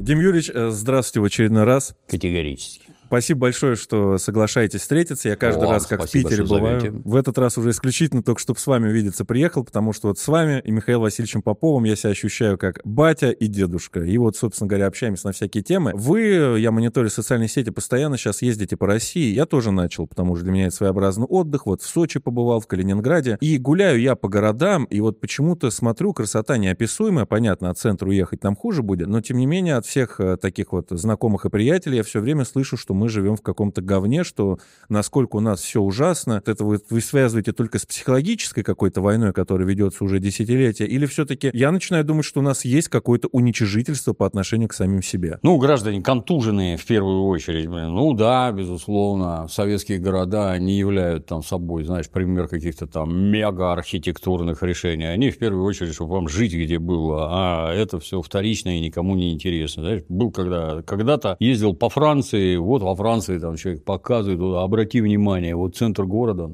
Дим Юрьевич, здравствуйте в очередной раз. Категорически. Спасибо большое, что соглашаетесь встретиться. Я каждый раз, как в Питере бываю, в этот раз уже исключительно только, чтобы с вами увидеться, приехал, потому что вот с вами и Михаилом Васильевичем Поповым я себя ощущаю как батя и дедушка. И вот, собственно говоря, общаемся на всякие темы. Вы, я мониторю социальные сети, постоянно сейчас ездите по России. Я тоже начал, потому что для меня это своеобразный отдых. Вот в Сочи побывал, в Калининграде. И гуляю я по городам, и вот почему-то смотрю, красота неописуемая. Понятно, от центра уехать нам хуже будет, но тем не менее от всех таких вот знакомых и приятелей я все время слышу, что мы живем в каком-то говне, что насколько у нас все ужасно. Это вы связываете только с психологической какой-то войной, которая ведется уже десятилетия, или все-таки я начинаю думать, что у нас есть какое-то уничижительство по отношению к самим себе? Ну, граждане контуженные в первую очередь. Ну да, безусловно, советские города не являются там собой, знаешь, пример каких-то там мега-архитектурных решений. Они в первую очередь, чтобы вам жить где было, а это все вторично и никому не интересно. Знаешь, был когда-то ездил по Франции, вот во Франции там человек показывает, обрати внимание, вот центр города,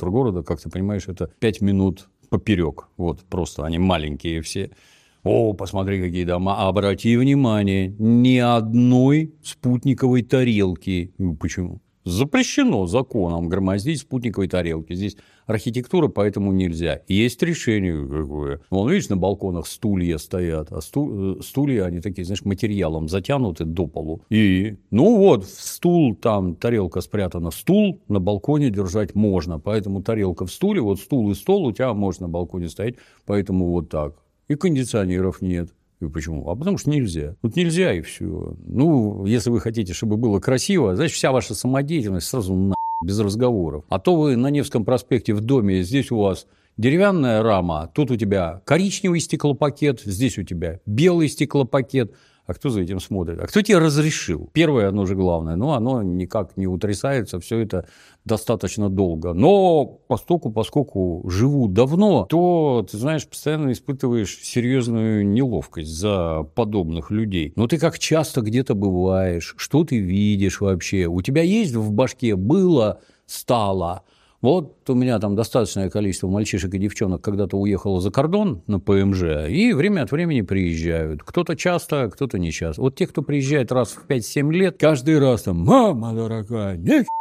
как ты понимаешь, это 5 минут поперек, вот просто они маленькие все. О, посмотри, какие дома. Обрати внимание, ни одной спутниковой тарелки. Почему? Запрещено законом громоздить спутниковые тарелки. Здесь архитектура, поэтому нельзя. Есть решение какое. Вон, видишь, на балконах стулья стоят, а стулья, они такие, знаешь, материалом затянуты до полу. И, ну вот, стул, там тарелка спрятана, стул на балконе держать можно, поэтому тарелка в стуле, вот стул и стол у тебя может на балконе стоять, поэтому вот так. И кондиционеров нет. И почему? А потому что нельзя. Тут нельзя, и все. Ну, если вы хотите, чтобы было красиво, значит, вся ваша самодеятельность сразу без разговоров. А то вы на Невском проспекте в доме, здесь у вас деревянная рама, тут у тебя коричневый стеклопакет, здесь у тебя белый стеклопакет. А кто за этим смотрит? А кто тебе разрешил? Первое, оно же главное, но оно никак не утрясается, все это достаточно долго. Но поскольку живу давно, то, ты знаешь, постоянно испытываешь серьезную неловкость за подобных людей. Но ты как часто где-то бываешь, что ты видишь вообще? У тебя есть в башке было, стало? Вот у меня там достаточное количество мальчишек и девчонок когда-то уехало за кордон на ПМЖ, и время от времени приезжают. Кто-то часто, кто-то не часто. Вот те, кто приезжает раз в 5-7 лет, каждый раз там: «Мама дорогая,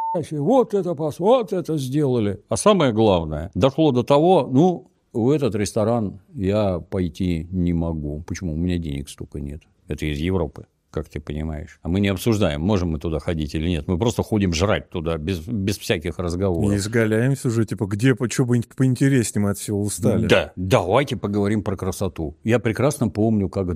вот это сделали». А самое главное, дошло до того, ну, в этот ресторан я пойти не могу. Почему? У меня денег столько нет. Это из Европы, как ты понимаешь. А мы не обсуждаем, можем мы туда ходить или нет. Мы просто ходим жрать туда, без всяких разговоров. Не изгаляемся уже, типа, где, что-нибудь поинтереснее, мы от всего устали. Да, давайте поговорим про красоту. Я прекрасно помню, как в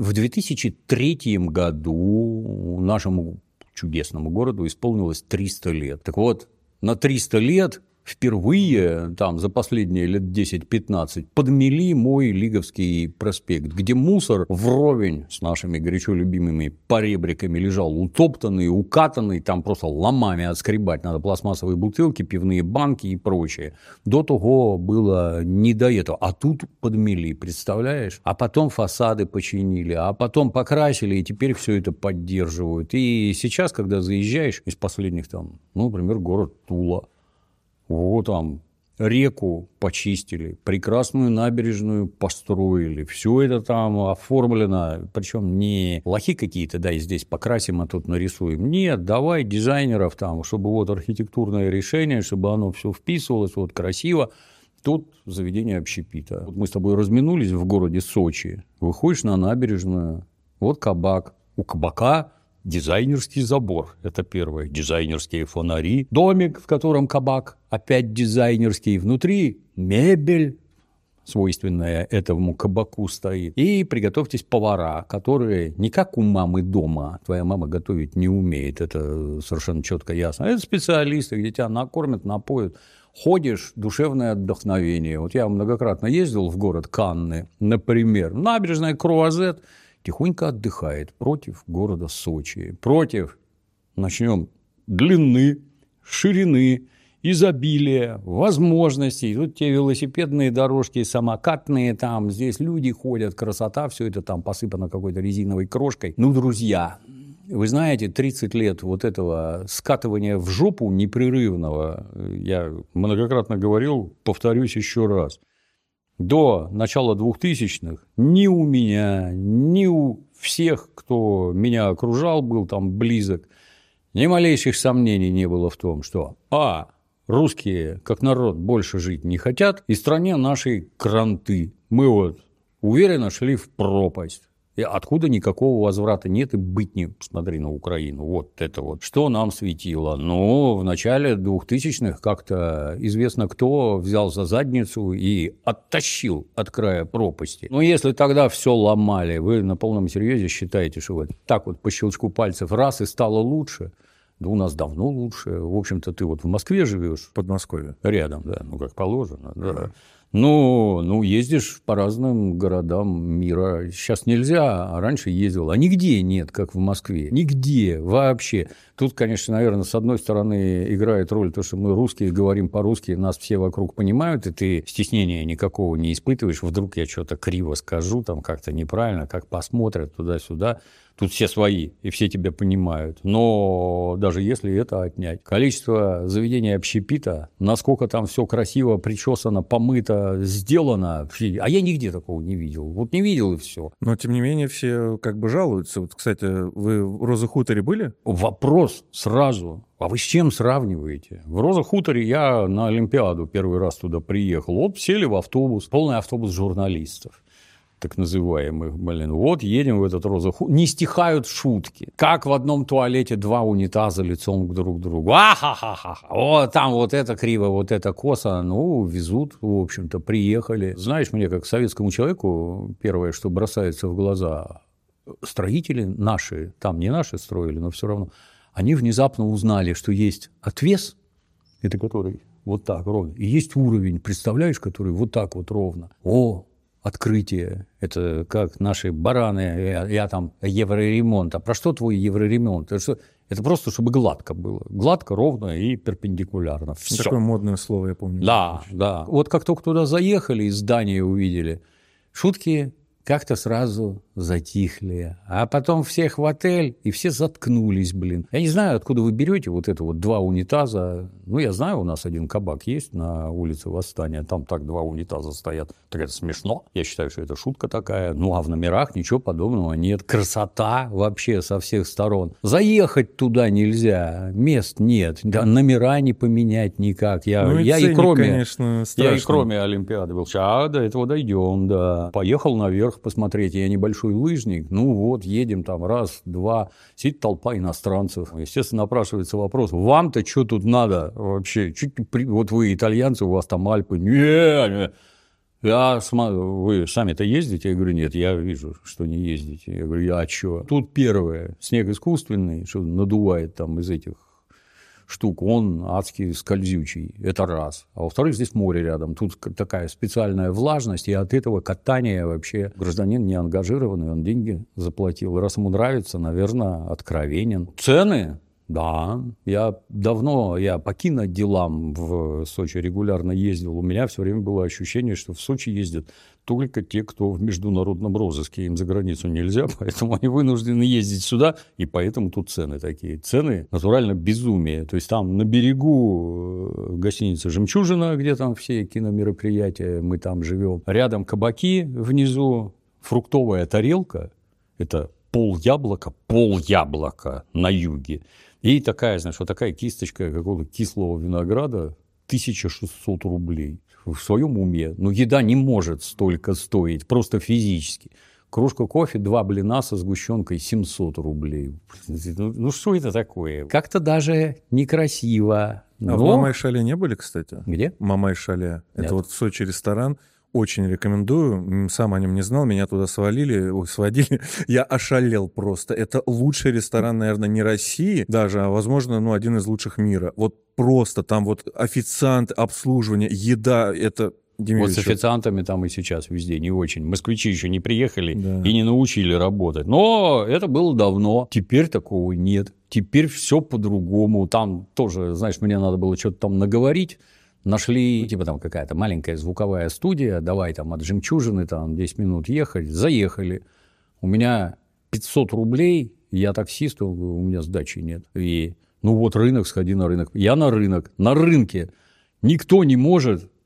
2003 году нашему чудесному городу исполнилось 300 лет. Так вот, на 300 лет впервые, там, за последние лет 10-15, подмели мой Лиговский проспект, где мусор вровень с нашими горячо любимыми поребриками лежал утоптанный, укатанный, там просто ломами отскребать надо, пластмассовые бутылки, пивные банки и прочее. До того было не до этого, а тут подмели, представляешь? А потом фасады починили, а потом покрасили, и теперь все это поддерживают. И сейчас, когда заезжаешь из последних там, ну, например, город Тула, вот там реку почистили, прекрасную набережную построили, все это там оформлено, причем не лохи какие-то, да, и здесь покрасим, а тут нарисуем. Нет, давай дизайнеров там, чтобы вот архитектурное решение, чтобы оно все вписывалось, вот красиво. Тут заведение общепита. Вот мы с тобой разминулись в городе Сочи, выходишь на набережную, вот кабак, у кабака дизайнерский забор, это первое, дизайнерские фонари, домик, в котором кабак, опять дизайнерский, внутри мебель, свойственная этому кабаку, стоит. И приготовьтесь повара, которые не как у мамы дома, твоя мама готовить не умеет, это совершенно четко ясно, это специалисты, где тебя накормят, напоят. Ходишь, душевное отдохновение. Вот я многократно ездил в город Канны, например, набережная Круазет, тихонько отдыхает против города Сочи, против, начнем, длины, ширины, изобилия, возможностей. Тут те велосипедные дорожки, самокатные, там, здесь люди ходят, красота, все это там посыпано какой-то резиновой крошкой. Ну, друзья, вы знаете, 30 лет вот этого скатывания в жопу непрерывного, я многократно говорил, повторюсь еще раз. до начала 2000-х ни у меня, ни у всех, кто меня окружал, был там близок, ни малейших сомнений не было в том, что русские, как народ, больше жить не хотят, и стране нашей кранты. Мы вот уверенно шли в пропасть. И откуда никакого возврата нет и быть не... Смотри на Украину, вот это вот. Что нам светило? Ну, в начале 2000-х как-то известно кто взял за задницу и оттащил от края пропасти. Но если тогда все ломали, вы на полном серьезе считаете, что вот так вот по щелчку пальцев раз и стало лучше? Да у нас давно лучше. В общем-то, ты вот в Москве живешь. В Подмосковье. Рядом, да, ну, как положено, да. Ну, ездишь по разным городам мира. Сейчас нельзя, а раньше ездил. А нигде нет, как в Москве. Нигде вообще. Тут, конечно, наверное, с одной стороны играет роль то, что мы русские говорим по-русски, нас все вокруг понимают, и ты стеснения никакого не испытываешь. Вдруг я что-то криво скажу, там как-то неправильно, как посмотрят туда-сюда. Тут все свои, и все тебя понимают. Но даже если это отнять, количество заведений общепита, насколько там все красиво, причесано, помыто, сделано, а я нигде такого не видел. Вот не видел, и все. Но, тем не менее, все как бы жалуются. Вот, кстати, вы в Роза-Хуторе были? Вопрос сразу. А вы с чем сравниваете? В Роза-Хуторе я на Олимпиаду первый раз туда приехал. Вот сели в автобус, полный автобус журналистов. Так называемых, вот едем в этот Роза-Хутор, не стихают шутки. Как в одном туалете два унитаза лицом друг к другу. Ахахаха, вот там вот это криво, вот это косо. Ну, везут, в общем-то, приехали. Знаешь, мне, как советскому человеку, первое, что бросается в глаза, строители наши, там не наши строили, но все равно, они внезапно узнали, что есть отвес, это который вот так ровно, и есть уровень, представляешь, который вот так вот ровно. Открытие, это как наши бараны, я там евроремонт. А про что твой евроремонт? Это просто, чтобы гладко было. Гладко, ровно и перпендикулярно. Всё. Такое модное слово, я помню. Да. Вот как только туда заехали и здание увидели, шутки как-то сразу затихли. А потом всех в отель, и все заткнулись, блин. Я не знаю, откуда вы берете вот это вот два унитаза. Ну, я знаю, у нас один кабак есть на улице Восстания. Там так два унитаза стоят. Так это смешно. Я считаю, что это шутка такая. Ну, а в номерах ничего подобного нет. Красота вообще со всех сторон. Заехать туда нельзя. Мест нет. Номера не поменять никак. Я и кроме Олимпиады был. До этого дойдем, да. Поехал наверх посмотреть. Я небольшой лыжник. Ну вот, едем там раз, два. Сидит толпа иностранцев. Естественно, напрашивается вопрос. Вам-то что тут надо вообще? Вот вы итальянцы, у вас там Альпы. Не. Вы сами-то ездите? Я говорю, нет, я вижу, что не ездите. Я говорю, а что? Тут первое. Снег искусственный, что надувает там из этих штук, он адски скользючий, это раз. А во-вторых, здесь море рядом, тут такая специальная влажность, и от этого катания вообще гражданин не ангажированный, он деньги заплатил. Раз ему нравится, наверное, откровенен. Цены? Да, я по киноделам в Сочи регулярно ездил, у меня все время было ощущение, что в Сочи ездят только те, кто в международном розыске, им за границу нельзя, поэтому они вынуждены ездить сюда, и поэтому тут цены такие. Цены натурально безумие, то есть там на берегу гостиница «Жемчужина», где там все киномероприятия, мы там живем, рядом кабаки внизу, фруктовая тарелка, это пол яблока на юге. И такая, знаешь, вот такая кисточка какого-то кислого винограда 1600 рублей. В своем уме. Но еда не может столько стоить, просто физически. Кружка кофе, 2 блина со сгущенкой 700 рублей. Ну, что это такое? Как-то даже некрасиво. А в Мамай-Шале не были, кстати? Где? Мамай-Шале. Нет. Это вот в Сочи ресторан. Очень рекомендую. Сам о нем не знал, меня туда сводили. Я ошалел просто. Это лучший ресторан, наверное, не России даже, а, возможно, один из лучших мира. Вот просто там вот официант, обслуживание, еда, это... Вот с официантами там и сейчас везде не очень. Москвичи еще не приехали и не научили работать. Но это было давно. Теперь такого нет. Теперь все по-другому. Там тоже, знаешь, мне надо было что-то там наговорить. Нашли, типа там какая-то маленькая звуковая студия, давай там от «Жемчужины» там 10 минут ехать, заехали. У меня 500 рублей, я таксист, у меня сдачи нет. И, рынок, сходи на рынок. Я на рынок. На рынке никто не может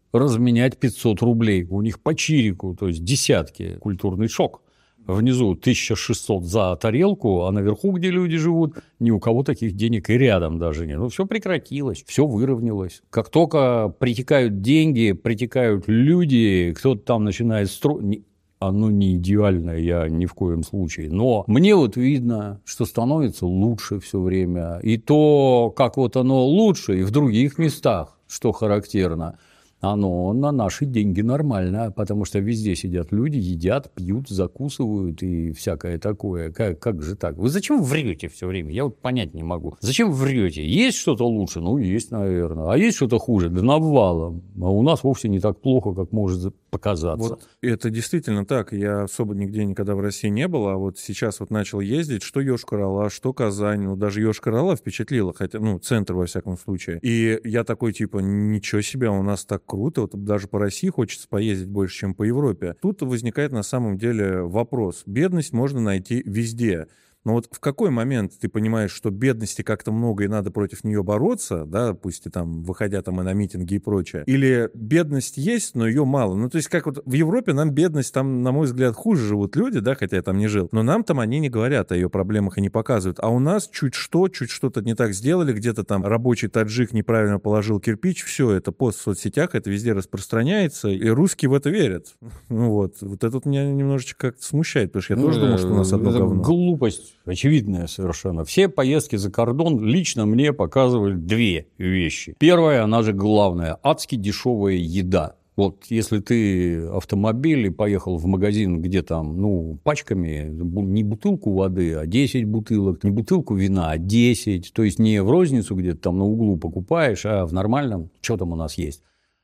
разменять 500 рублей. У них по чирику, то есть десятки. Культурный шок. Внизу 1600 за тарелку, а наверху, где люди живут, ни у кого таких денег и рядом даже нет. Ну, все прекратилось, все выровнялось. Как только притекают деньги, притекают люди, кто-то там начинает строить... Оно не идеальное, я ни в коем случае. Но мне вот видно, что становится лучше все время. И то, как вот оно лучше, и в других местах, что характерно, оно на наши деньги нормально, потому что везде сидят люди, едят, пьют, закусывают и всякое такое. Как же так? Вы зачем врете все время? Я вот понять не могу. Зачем врете? Есть что-то лучше? Ну, есть, наверное. А есть что-то хуже? Да навалом. А у нас вовсе не так плохо, как может показаться. Вот это действительно так. Я особо нигде никогда в России не был, а вот сейчас вот начал ездить, что Йошкар-Ола, что Казань. Ну, даже Йошкар-Ола впечатлила, хотя, ну, центр во всяком случае. И я такой, типа, ничего себе, у нас так круто, вот даже по России хочется поездить больше, чем по Европе. Тут возникает на самом деле вопрос. Бедность можно найти везде. Но вот в какой момент ты понимаешь, что бедности как-то много и надо против нее бороться, да, пусть и там, выходя там и на митинги и прочее, или бедность есть, но ее мало? Ну, то есть как вот в Европе нам бедность, там, на мой взгляд, хуже живут люди, да, хотя я там не жил, но нам там они не говорят о ее проблемах и не показывают. А у нас чуть что-то не так сделали, где-то там рабочий таджик неправильно положил кирпич, все, это пост в соцсетях, это везде распространяется, и русские в это верят. Ну вот это вот меня немножечко как-то смущает, потому что я тоже думал, что у нас одно говно. Глупость. Очевидная совершенно. Все поездки за кордон лично мне показывали две вещи. Первая, она же главная, адски дешевая еда. Вот если ты автомобиль и поехал в магазин, где там, ну, пачками, не бутылку воды, а 10 бутылок, не бутылку вина, а 10, то есть не в розницу где-то там на углу покупаешь, а в нормальном, что там у нас есть.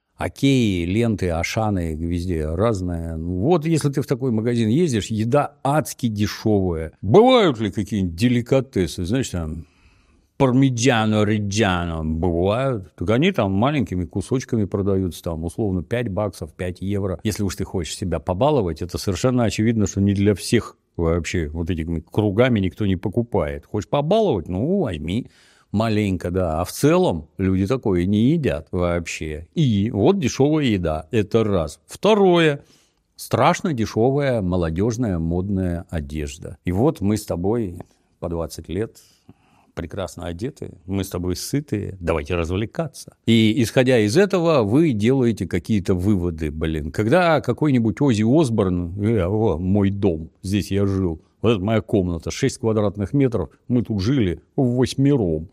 Океи, ленты, ашаны, везде разное. Вот если ты в такой магазин ездишь, еда адски дешевая. Бывают ли какие-нибудь деликатесы, знаешь, там пармиджано, риджано, бывают. Так они там маленькими кусочками продаются, там условно 5 баксов, 5 евро. Если уж ты хочешь себя побаловать, это совершенно очевидно, что не для всех вообще вот этими кругами никто не покупает. Хочешь побаловать? Ну, возьми. Маленько, да. А в целом люди такое не едят вообще. И вот дешевая еда. Это раз. Второе. Страшно дешевая молодежная модная одежда. И вот мы с тобой по 20 лет прекрасно одеты, мы с тобой сытые, давайте развлекаться. И исходя из этого вы делаете какие-то выводы, блин. Когда какой-нибудь Оззи Осборн, мой дом, здесь я жил, вот это моя комната, 6 квадратных метров, мы тут жили восьмером.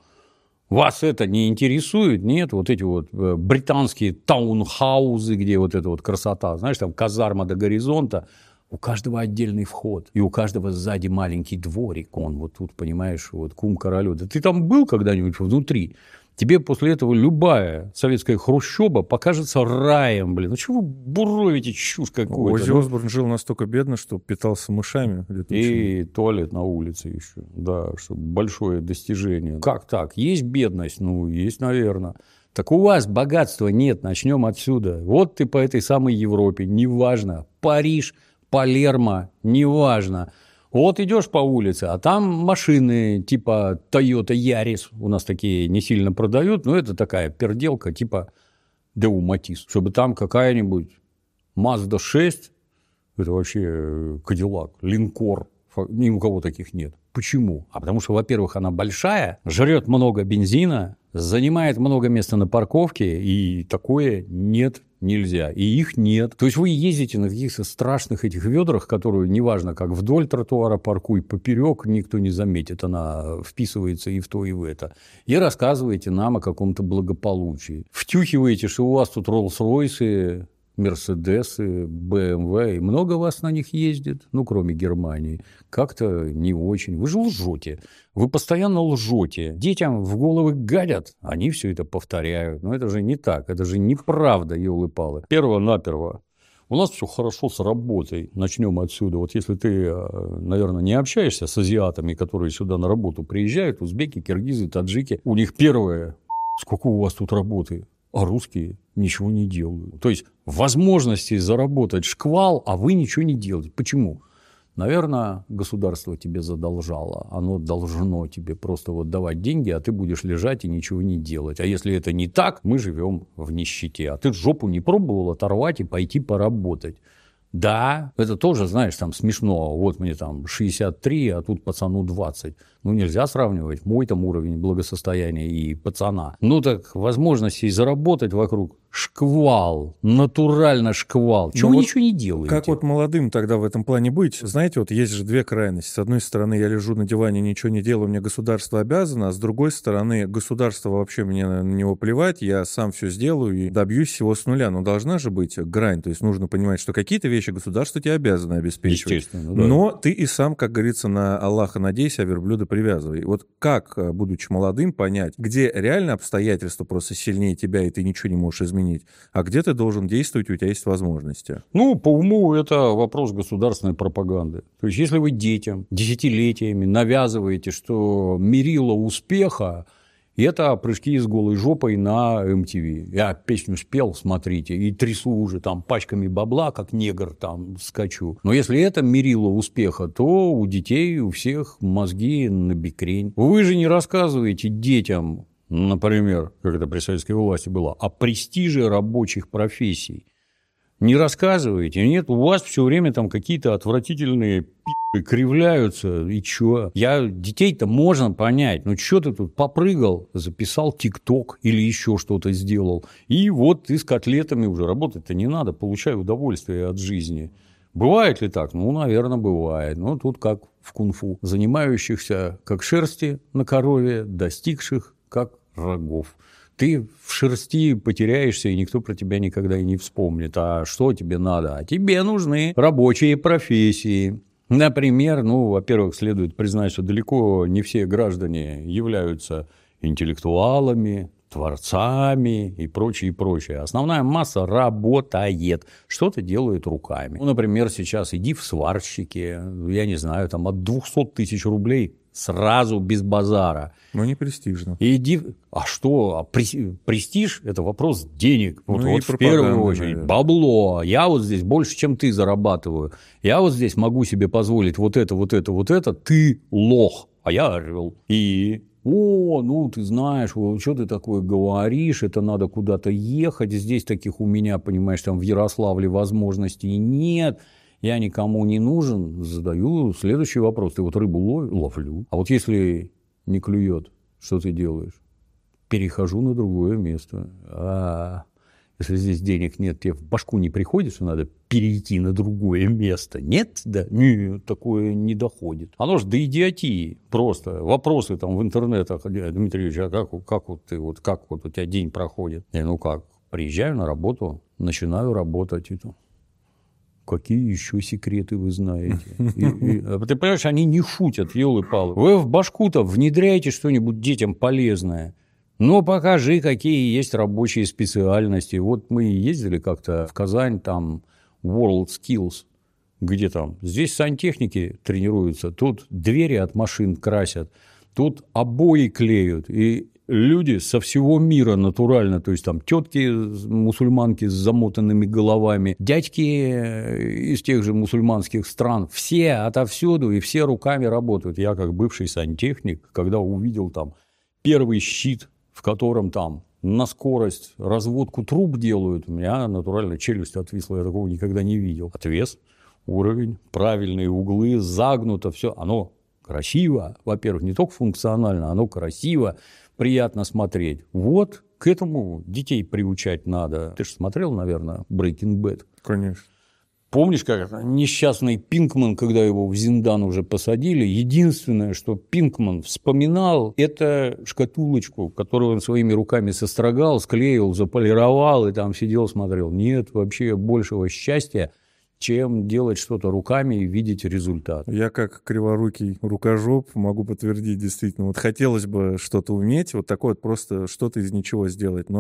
Вас это не интересует? Нет? Вот эти вот британские таунхаузы, где вот эта вот красота, знаешь, там казарма до горизонта, у каждого отдельный вход, и у каждого сзади маленький дворик, он вот тут, понимаешь, вот кум королю. Да ты там был когда-нибудь внутри? Тебе после этого любая советская хрущоба покажется раем, блин. Ну, чего вы буровите чушь какую-то? Оззи Осборн жил настолько бедно, что питался мышами летучими. И туалет на улице еще. Да, что большое достижение. Как так? Есть бедность? Ну, есть, наверное. Так у вас богатства нет, начнем отсюда. Вот ты по этой самой Европе, неважно, Париж, Палермо, неважно. Вот идешь по улице, а там машины типа Toyota Yaris, у нас такие не сильно продают, но это такая перделка типа Daewoo Matiz, чтобы там какая-нибудь Mazda 6, это вообще Cadillac, линкор, ни у кого таких нет. Почему? А потому что, во-первых, она большая, жрет много бензина, занимает много места на парковке, и такое нет, нельзя. И их нет. То есть вы ездите на каких-то страшных этих ведрах, которые, неважно, как вдоль тротуара паркуй, поперек, никто не заметит, она вписывается и в то, и в это. И рассказываете нам о каком-то благополучии. Втюхиваете, что у вас тут Роллс-Ройсы, Мерседесы, БМВ, и много вас на них ездит, ну, кроме Германии. Как-то не очень. Вы же лжете. Вы постоянно лжете. Детям в головы гадят, они все это повторяют. Но это же не так, это же неправда, елы-палы. Перво-наперво. У нас все хорошо с работой. Начнем отсюда. Вот если ты, наверное, не общаешься с азиатами, которые сюда на работу приезжают, узбеки, киргизы, таджики, у них первое, сколько у вас тут работы? А русские ничего не делают. То есть возможности заработать шквал, а вы ничего не делаете. Почему? Наверное, государство тебе задолжало. Оно должно тебе просто вот давать деньги, а ты будешь лежать и ничего не делать. А если это не так, мы живем в нищете. А ты жопу не пробовал оторвать и пойти поработать? Да, это тоже, знаешь, там смешно. Вот мне там 63, а тут пацану 20. Ну, нельзя сравнивать мой там уровень благосостояния и пацана. Ну, так возможностей заработать вокруг шквал, натурально шквал. Чего вы ничего не делаете? Как вот молодым тогда в этом плане быть? Знаете, вот есть же две крайности. С одной стороны, я лежу на диване, ничего не делаю, мне государство обязано, а с другой стороны, государство вообще мне на него плевать, я сам все сделаю и добьюсь всего с нуля. Но должна же быть грань, то есть нужно понимать, что какие-то вещи государство тебе обязано обеспечивать. Естественно, да. Но ты и сам, как говорится, на Аллаха надейся, а верблюда привязывай. Вот как, будучи молодым, понять, где реально обстоятельства просто сильнее тебя, и ты ничего не можешь изменить, а где ты должен действовать, у тебя есть возможности? Ну, по уму это вопрос государственной пропаганды. То есть, если вы детям десятилетиями навязываете, что мерило успеха – это прыжки с голой жопой на MTV. Я песню спел, смотрите, и трясу уже там пачками бабла, как негр там скачу. Но если это мерило успеха, то у детей у всех мозги на бекрень. Вы же не рассказываете детям, например, как это при советской власти было, о престиже рабочих профессий. Не рассказываете, нет, у вас все время там какие-то отвратительные пи***ы кривляются, и чё? Детей-то можно понять, ну чё ты тут попрыгал, записал ТикТок или еще что-то сделал, и вот ты с котлетами уже, работать-то не надо, получай удовольствие от жизни. Бывает ли так? Ну, наверное, бывает. Но тут как в кунг-фу. Занимающихся как шерсти на корове, достигших как рогов. Ты в шерсти потеряешься, и никто про тебя никогда и не вспомнит. А что тебе надо? А тебе нужны рабочие профессии. Например, во-первых, следует признать, что далеко не все граждане являются интеллектуалами, творцами и прочее, и прочее. Основная масса работает, что-то делает руками. Например, сейчас иди в сварщики, я не знаю, там от 200 тысяч рублей сразу без базара. Но не престижно. Иди... А что? Престиж – это вопрос денег. Вот в первую очередь. Наверное. Бабло. Я вот здесь больше, чем ты зарабатываю. Я вот здесь могу себе позволить вот это. Ты лох, а я орел. И... ты знаешь, что ты такое говоришь, это надо куда-то ехать, здесь таких у меня, понимаешь, там в Ярославле возможностей нет, я никому не нужен, задаю следующий вопрос, ты вот рыбу ловлю, а вот если не клюет, что ты делаешь? Перехожу на другое место. Если здесь денег нет, тебе в башку не приходит, что надо перейти на другое место? Нет? Да? Нет, такое не доходит. Оно же до идиотии просто. Вопросы там в интернетах. Дмитрий Ильич, а как у тебя день проходит? Приезжаю на работу, начинаю работать. Какие еще секреты вы знаете? Ты понимаешь, они не шутят, елы-палы. Вы в башку-то внедряете что-нибудь детям полезное. Покажи, какие есть рабочие специальности. Вот мы ездили как-то в Казань, там WorldSkills, где там, здесь сантехники тренируются, тут двери от машин красят, тут обои клеют, и люди со всего мира натурально, то есть там тетки мусульманки с замотанными головами, дядьки из тех же мусульманских стран, все отовсюду и все руками работают. Я как бывший сантехник, когда увидел там первый щит, в котором там на скорость разводку труб делают, у меня натурально челюсть отвисла, я такого никогда не видел. Отвес, уровень, правильные углы, загнуто, все, оно красиво, во-первых, не только функционально, оно красиво, приятно смотреть. Вот к этому детей приучать надо. Ты же смотрел, наверное, Breaking Bad? Конечно. Помнишь, как несчастный Пинкман, когда его в Зиндан уже посадили, единственное, что Пинкман вспоминал, это шкатулочку, которую он своими руками сострогал, склеил, заполировал и там сидел, смотрел. Нет вообще большего счастья, чем делать что-то руками и видеть результат. Я как криворукий рукожоп могу подтвердить, действительно. Вот хотелось бы что-то уметь, вот такое вот просто что-то из ничего сделать, но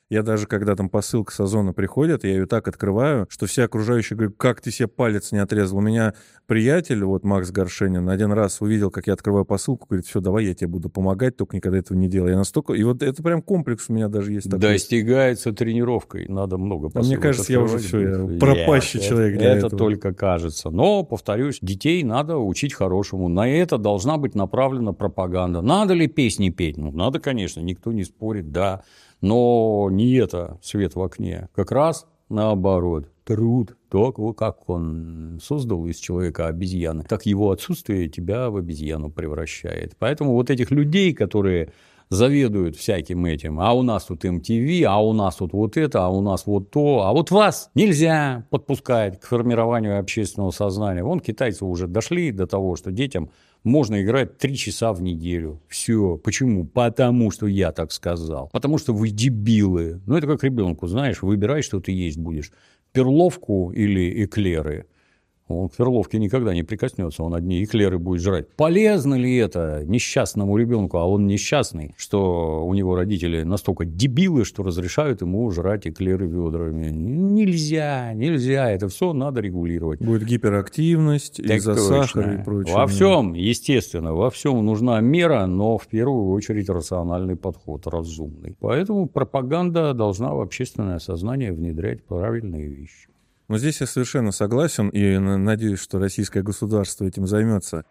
Я даже, когда там посылка с Озона приходит, я ее так открываю, что все окружающие говорят, как ты себе палец не отрезал. У меня приятель, вот Макс Горшенин, один раз увидел, как я открываю посылку, говорит, все, давай я тебе буду помогать, только никогда этого не делай. Я настолько... И вот это прям комплекс у меня даже есть такой. Достигается тренировкой, надо много посылок. Мне кажется, я уже все, я пропащий человек для этого. Это только кажется. Но, повторюсь, детей надо учить хорошему. На это должна быть направлена пропаганда. Надо ли песни петь? Ну, надо, конечно, никто не спорит, да. Но не это свет в окне. Как раз наоборот. Труд. Так, как он создал из человека обезьяны, так его отсутствие тебя в обезьяну превращает. Поэтому вот этих людей, которые заведуют всяким этим, а у нас тут MTV, а у нас тут вот это, а у нас вот то, а вот вас нельзя подпускать к формированию общественного сознания. Вон китайцы уже дошли до того, что детям можно играть 3 часа в неделю. Все. Почему? Потому что я так сказал. Потому что вы дебилы. Ну, это как ребенку, знаешь, выбирай, что ты есть будешь. Перловку или эклеры. Он к перловке никогда не прикоснется, он одни эклеры будет жрать. Полезно ли это несчастному ребенку, а он несчастный, что у него родители настолько дебилы, что разрешают ему жрать эклеры ведрами? Нельзя, это все надо регулировать. Будет гиперактивность из-за сахара и прочее. Во всем, естественно, во всем нужна мера, но в первую очередь рациональный подход, разумный. Поэтому пропаганда должна в общественное сознание внедрять правильные вещи. Но здесь я совершенно согласен и надеюсь, что российское государство этим займется.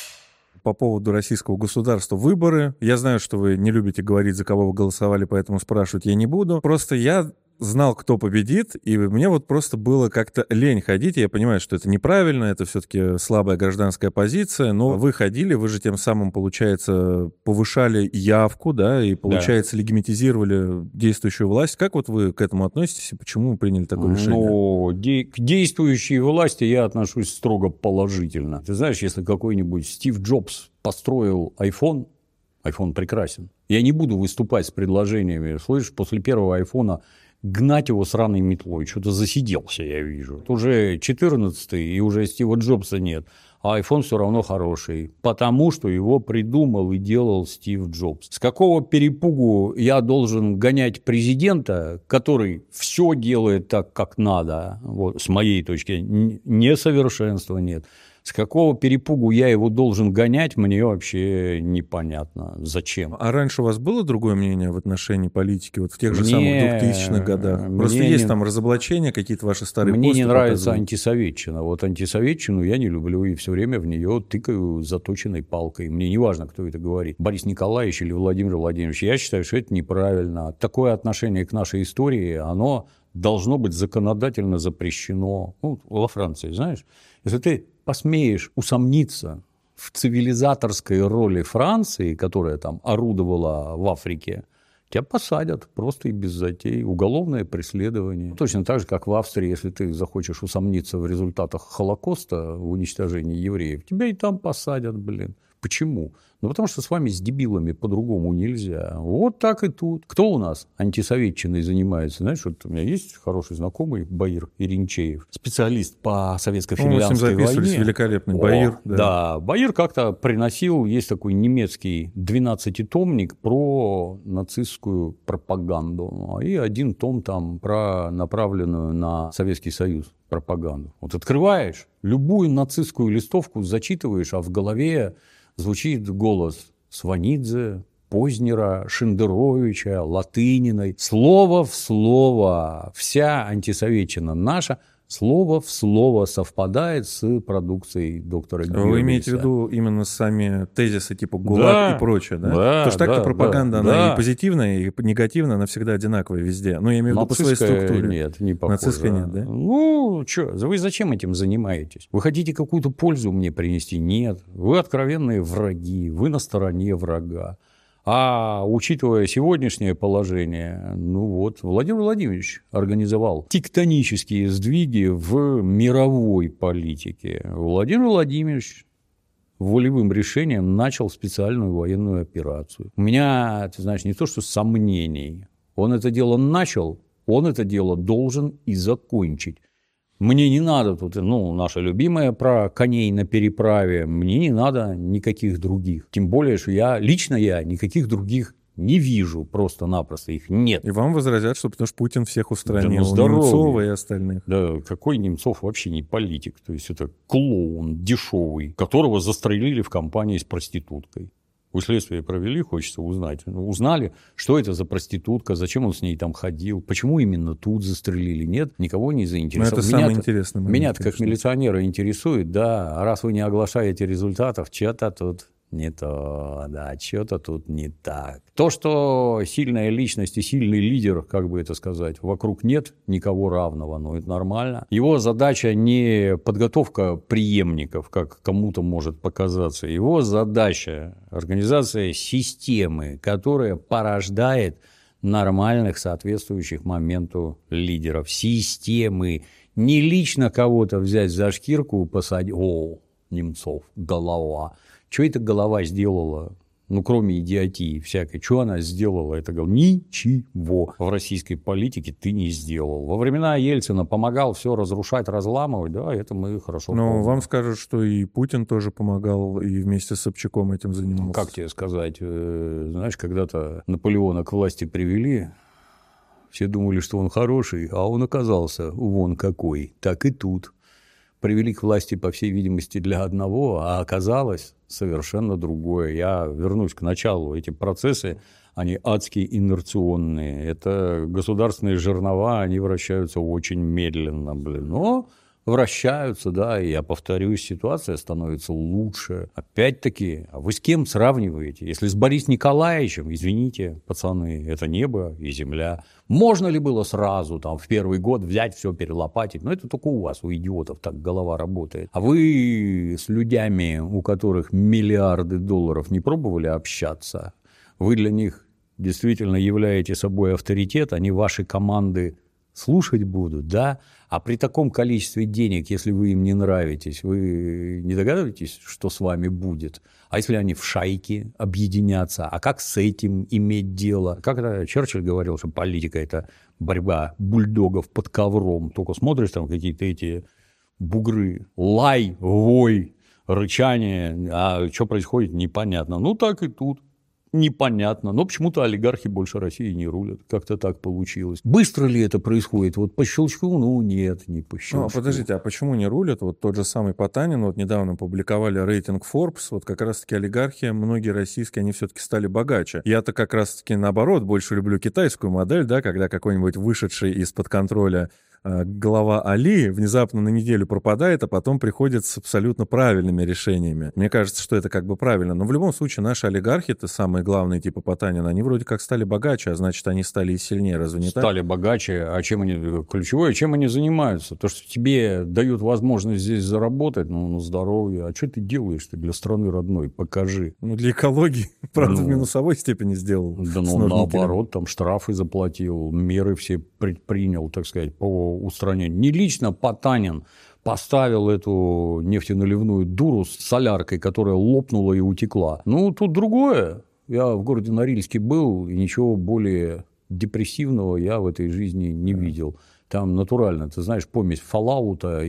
По поводу российского государства выборы. Я знаю, что вы не любите говорить, за кого вы голосовали, поэтому спрашивать я не буду. Просто я знал, кто победит, и мне вот просто было как-то лень ходить. Я понимаю, что это неправильно, это все-таки слабая гражданская позиция, но вы ходили, вы же тем самым, получается, повышали явку, да, и, получается, легитимизировали действующую власть. Как вот вы к этому относитесь и почему вы приняли такое решение? Ну, к действующей власти я отношусь строго положительно. Ты знаешь, если какой-нибудь Стив Джобс построил iPhone прекрасен. Я не буду выступать с предложениями, слышишь, после первого айфона гнать его сраной метлой. Что-то засиделся, я вижу. Уже 14-й, и уже Стива Джобса нет. А iPhone все равно хороший. Потому что его придумал и делал Стив Джобс. С какого перепугу я должен гонять президента, который все делает так, как надо? Вот, с моей точки несовершенства нет. С какого перепугу я его должен гонять, мне вообще непонятно. Зачем? А раньше у вас было другое мнение в отношении политики, вот в тех же самых 2000-х годах? Просто есть там разоблачения, какие-то ваши старые посты. Мне не нравится антисоветчина. Вот антисоветчину я не люблю и все время в нее тыкаю заточенной палкой. Мне не важно, кто это говорит. Борис Николаевич или Владимир Владимирович. Я считаю, что это неправильно. Такое отношение к нашей истории, оно должно быть законодательно запрещено. Ну, во Франции, знаешь, если ты посмеешь усомниться в цивилизаторской роли Франции, которая там орудовала в Африке, тебя посадят просто и без затей. Уголовное преследование. Точно так же, как в Австрии, если ты захочешь усомниться в результатах Холокоста, в уничтожении евреев, тебя и там посадят, блин. Почему? Ну, потому что с вами, с дебилами, по-другому нельзя. Вот так и тут. Кто у нас антисоветчиной занимается? Знаешь, вот у меня есть хороший знакомый, Баир Иринчеев, специалист по советско-финляндской войне. Великолепный Баир. Да, Баир как-то приносил, есть такой немецкий 12-томник про нацистскую пропаганду. И один том там про направленную на Советский Союз пропаганду. Вот открываешь, любую нацистскую листовку зачитываешь, а в голове звучит голос Сванидзе, Познера, Шендеровича, Латыниной. Слово в слово. Вся антисоветчина наша слово в слово совпадает с продукцией доктора Геббельса. Вы имеете в виду именно сами тезисы типа ГУЛАГ и прочее, да? Потому что так-то пропаганда, она и позитивная, и негативная, она всегда одинаковая везде. Ну, я имею в виду по своей структуре. Нет, не похоже. Нацистская нет, да? Ну, что, вы зачем этим занимаетесь? Вы хотите какую-то пользу мне принести? Нет. Вы откровенные враги, вы на стороне врага. А учитывая сегодняшнее положение, ну вот, Владимир Владимирович организовал тектонические сдвиги в мировой политике. Владимир Владимирович волевым решением начал специальную военную операцию. У меня, ты знаешь, не то что сомнений. Он это дело начал, он это дело должен и закончить. Мне не надо тут, наше любимое про коней на переправе, мне не надо никаких других. Тем более, что я никаких других Не вижу просто-напросто, их нет. И вам возразят, что потому что Путин всех устранил, да, Немцова и остальных. Да, какой Немцов вообще не политик, то есть это клоун дешевый, которого застрелили в компании с проституткой. Вы следствие провели, хочется узнать. Узнали, что это за проститутка, зачем он с ней там ходил, почему именно тут застрелили. Нет, никого не заинтересовало. Это самое интересное. Меня-то как милиционера интересует, да, а раз вы не оглашаете результатов, что-то тут не то, да, что-то тут не так. То, что сильная личность и сильный лидер, как бы это сказать, вокруг нет никого равного, но это нормально. Его задача не подготовка преемников, как кому-то может показаться. Его задача – организация системы, которая порождает нормальных, соответствующих моменту лидеров. Системы. Не лично кого-то взять за шкирку и посадить. О, Немцов, голова. Что эта голова сделала? Ну, кроме идиотии всякой. Что она сделала? Это ничего в российской политике ты не сделал. Во времена Ельцина помогал все разрушать, разламывать. Да, это мы хорошо помним. Но вам скажут, что и Путин тоже помогал, и вместе с Собчаком этим занимался. Как тебе сказать? Знаешь, когда-то Наполеона к власти привели, все думали, что он хороший, а он оказался вон какой. Так и тут. Привели к власти, по всей видимости, для одного, а оказалось совершенно другое. Я вернусь к началу. Эти процессы, они адски инерционные. Это государственные жернова, они вращаются очень медленно, но вращаются, да, и я повторюсь, ситуация становится лучше. Опять-таки, а вы с кем сравниваете? Если с Борисом Николаевичем, извините, пацаны, это небо и земля. Можно ли было сразу, там, в первый год взять все, перелопатить? Но это только у вас, у идиотов, так голова работает. А вы с людьми, у которых миллиарды долларов, не пробовали общаться? Вы для них действительно являете собой авторитет, они ваши команды слушать будут, да? А при таком количестве денег, если вы им не нравитесь, вы не догадываетесь, что с вами будет? А если они в шайке объединятся? А как с этим иметь дело? Как это Черчилль говорил, что политика – это борьба бульдогов под ковром. Только смотришь, там какие-то эти бугры, лай, вой, рычание, а что происходит, непонятно. Ну, так и тут. Непонятно, но почему-то олигархи больше России не рулят. Как-то так получилось. Быстро ли это происходит? Вот по щелчку? Ну, нет, не по щелчку. Ну, подождите, а почему не рулят? Вот тот же самый Потанин, вот недавно публиковали рейтинг Forbes, вот как раз-таки олигархи, многие российские, они все-таки стали богаче. Я-то как раз-таки наоборот больше люблю китайскую модель, да, когда какой-нибудь вышедший из-под контроля глава Али внезапно на неделю пропадает, а потом приходит с абсолютно правильными решениями. Мне кажется, что это как бы правильно. Но в любом случае наши олигархи, это самые главные типа Потанина, они вроде как стали богаче, а значит, они стали и сильнее, разве не так? Стали богаче, а чем они, ключевое, чем они занимаются? То, что тебе дают возможность здесь заработать, ну, на здоровье. А что ты делаешь ты для страны родной? Покажи. Ну, для экологии, правда, в минусовой степени сделал. Да, ну, наоборот, там штрафы заплатил, меры все предпринял, так сказать, по устранению. Не лично Потанин поставил эту нефтеналивную дуру с соляркой, которая лопнула и утекла. Ну, тут другое. Я в городе Норильске был, и ничего более депрессивного я в этой жизни не видел. Там натурально, ты знаешь, помесь Fallout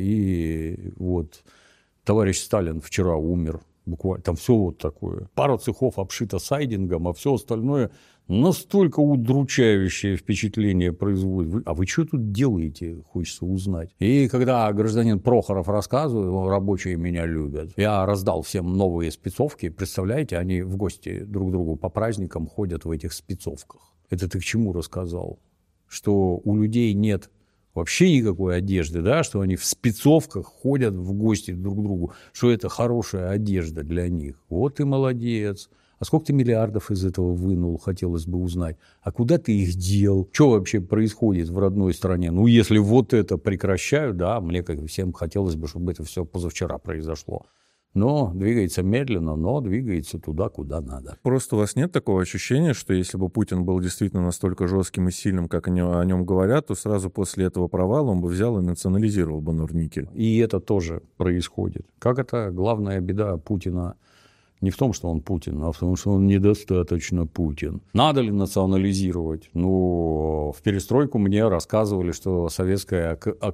и вот товарищ Сталин вчера умер. Буквально. Там все вот такое. Пара цехов обшита сайдингом, а все остальное настолько удручающее впечатление производит. А вы что тут делаете, хочется узнать. И когда гражданин Прохоров рассказывает, рабочие меня любят, я раздал всем новые спецовки. Представляете, они в гости друг к другу по праздникам ходят в этих спецовках. Это ты к чему рассказал? Что у людей нет вообще никакой одежды, да, что они в спецовках ходят в гости друг к другу, что это хорошая одежда для них. Вот ты молодец. А сколько ты миллиардов из этого вынул, хотелось бы узнать. А куда ты их дел? Что вообще происходит в родной стране? Ну, если вот это прекращают, да, мне как всем хотелось бы, чтобы это все позавчера произошло. Но двигается медленно, но двигается туда, куда надо. Просто у вас нет такого ощущения, что если бы Путин был действительно настолько жестким и сильным, как о нем говорят, то сразу после этого провала он бы взял и национализировал бы Норникель? И это тоже происходит. Как это главная беда Путина? Не в том, что он Путин, а в том, что он недостаточно Путин. Надо ли национализировать? Ну, в перестройку мне рассказывали, что советская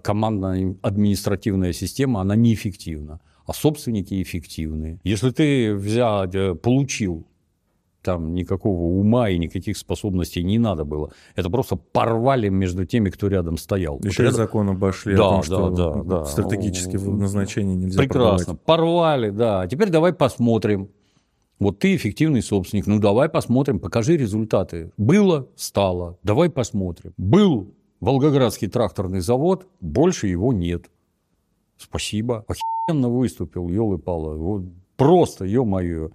командно-административная система, она неэффективна, а собственники эффективны. Если ты получил там никакого ума и никаких способностей не надо было. Это просто порвали между теми, кто рядом стоял. Еще вот закон обошли о том, что стратегические назначения нельзя прекрасно, порвали, да. А теперь давай посмотрим. Вот ты эффективный собственник, ну давай посмотрим, покажи результаты. Было, стало, давай посмотрим. Был Волгоградский тракторный завод, больше его нет. Спасибо. Охеренно выступил, ёлы-палы. Вот просто, ё-моё.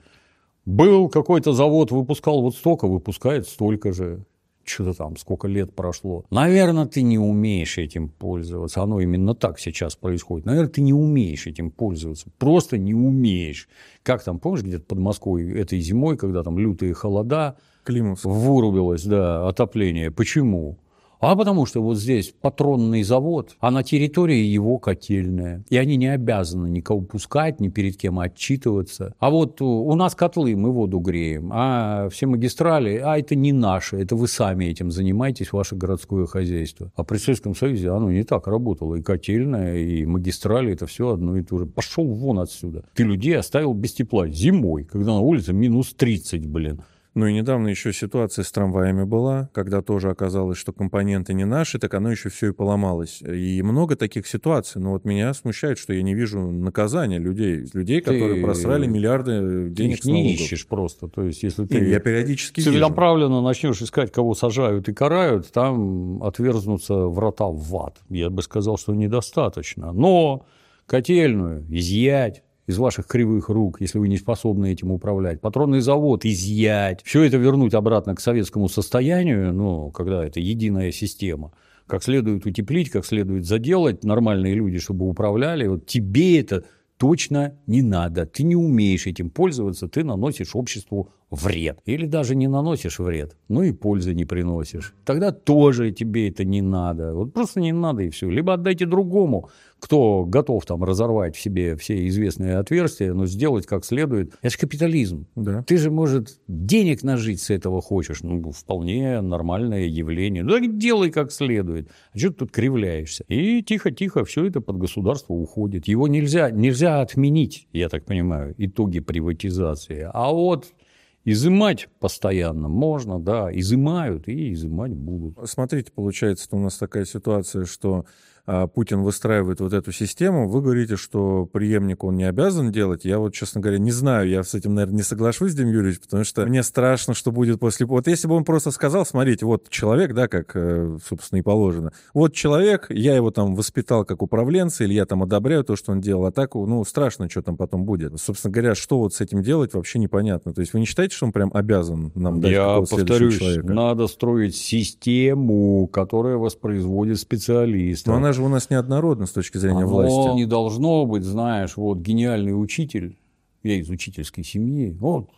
Был какой-то завод, выпускал вот столько, выпускает столько же. Что-то там, сколько лет прошло. Наверное, ты не умеешь этим пользоваться. Оно именно так сейчас происходит. Наверное, ты не умеешь этим пользоваться. Просто не умеешь. Как там, помнишь, где-то под Москвой этой зимой, когда там лютые холода, Климовск. Вырубилось, да, отопление. Почему? А потому что вот здесь патронный завод, а на территории его котельная. И они не обязаны никого пускать, ни перед кем отчитываться. А вот у нас котлы, мы воду греем, а все магистрали, это не наши, это вы сами этим занимаетесь, ваше городское хозяйство. А при Советском Союзе оно не так работало. И котельная, и магистрали, это все одно и то же. Пошел вон отсюда. Ты людей оставил без тепла зимой, когда на улице минус 30, блин. Ну и недавно еще ситуация с трамваями была, когда тоже оказалось, что компоненты не наши, так оно еще все и поломалось. И много таких ситуаций. Но вот меня смущает, что я не вижу наказания людей, которые просрали миллиарды денег с налогов. Ты не ищешь просто. То есть, если ты я периодически целенаправленно начнешь искать, кого сажают и карают, там отверзнутся врата в ад. Я бы сказал, что недостаточно. Но котельную изъять из ваших кривых рук, если вы не способны этим управлять. Патронный завод изъять. Все это вернуть обратно к советскому состоянию, когда это единая система. Как следует утеплить, как следует заделать, нормальные люди, чтобы управляли. Вот тебе это точно не надо. Ты не умеешь этим пользоваться, ты наносишь обществу вред. Или даже не наносишь вред, но и пользы не приносишь. Тогда тоже тебе это не надо. Вот просто не надо, и все. Либо отдайте другому, кто готов там разорвать в себе все известные отверстия, но сделать как следует. Это же капитализм. Да. Ты же, может, денег нажить с этого хочешь. Вполне нормальное явление. Ну, так делай как следует. А что ты тут кривляешься? И тихо-тихо все это под государство уходит. Его нельзя отменить, я так понимаю, итоги приватизации. А вот изымать постоянно можно, да, изымают и изымать будут. Смотрите, получается, у нас такая ситуация, что Путин выстраивает вот эту систему. Вы говорите, что преемник он не обязан делать. Я вот, честно говоря, не знаю. Я с этим, наверное, не соглашусь, Дим Юрьевич, потому что мне страшно, что будет после... Вот если бы он просто сказал, смотрите, вот человек, да, как, собственно, и положено. Вот человек, я его там воспитал как управленца, или я там одобряю то, что он делал, а так, страшно, что там потом будет. Собственно говоря, что вот с этим делать, вообще непонятно. То есть вы не считаете, что он прям обязан нам дать какого-то следующего человека? Я повторюсь, надо строить систему, которая воспроизводит специалистов. Но она же у нас неоднородна с точки зрения власти. Не должно быть, знаешь, вот гениальный учитель, я из учительской семьи,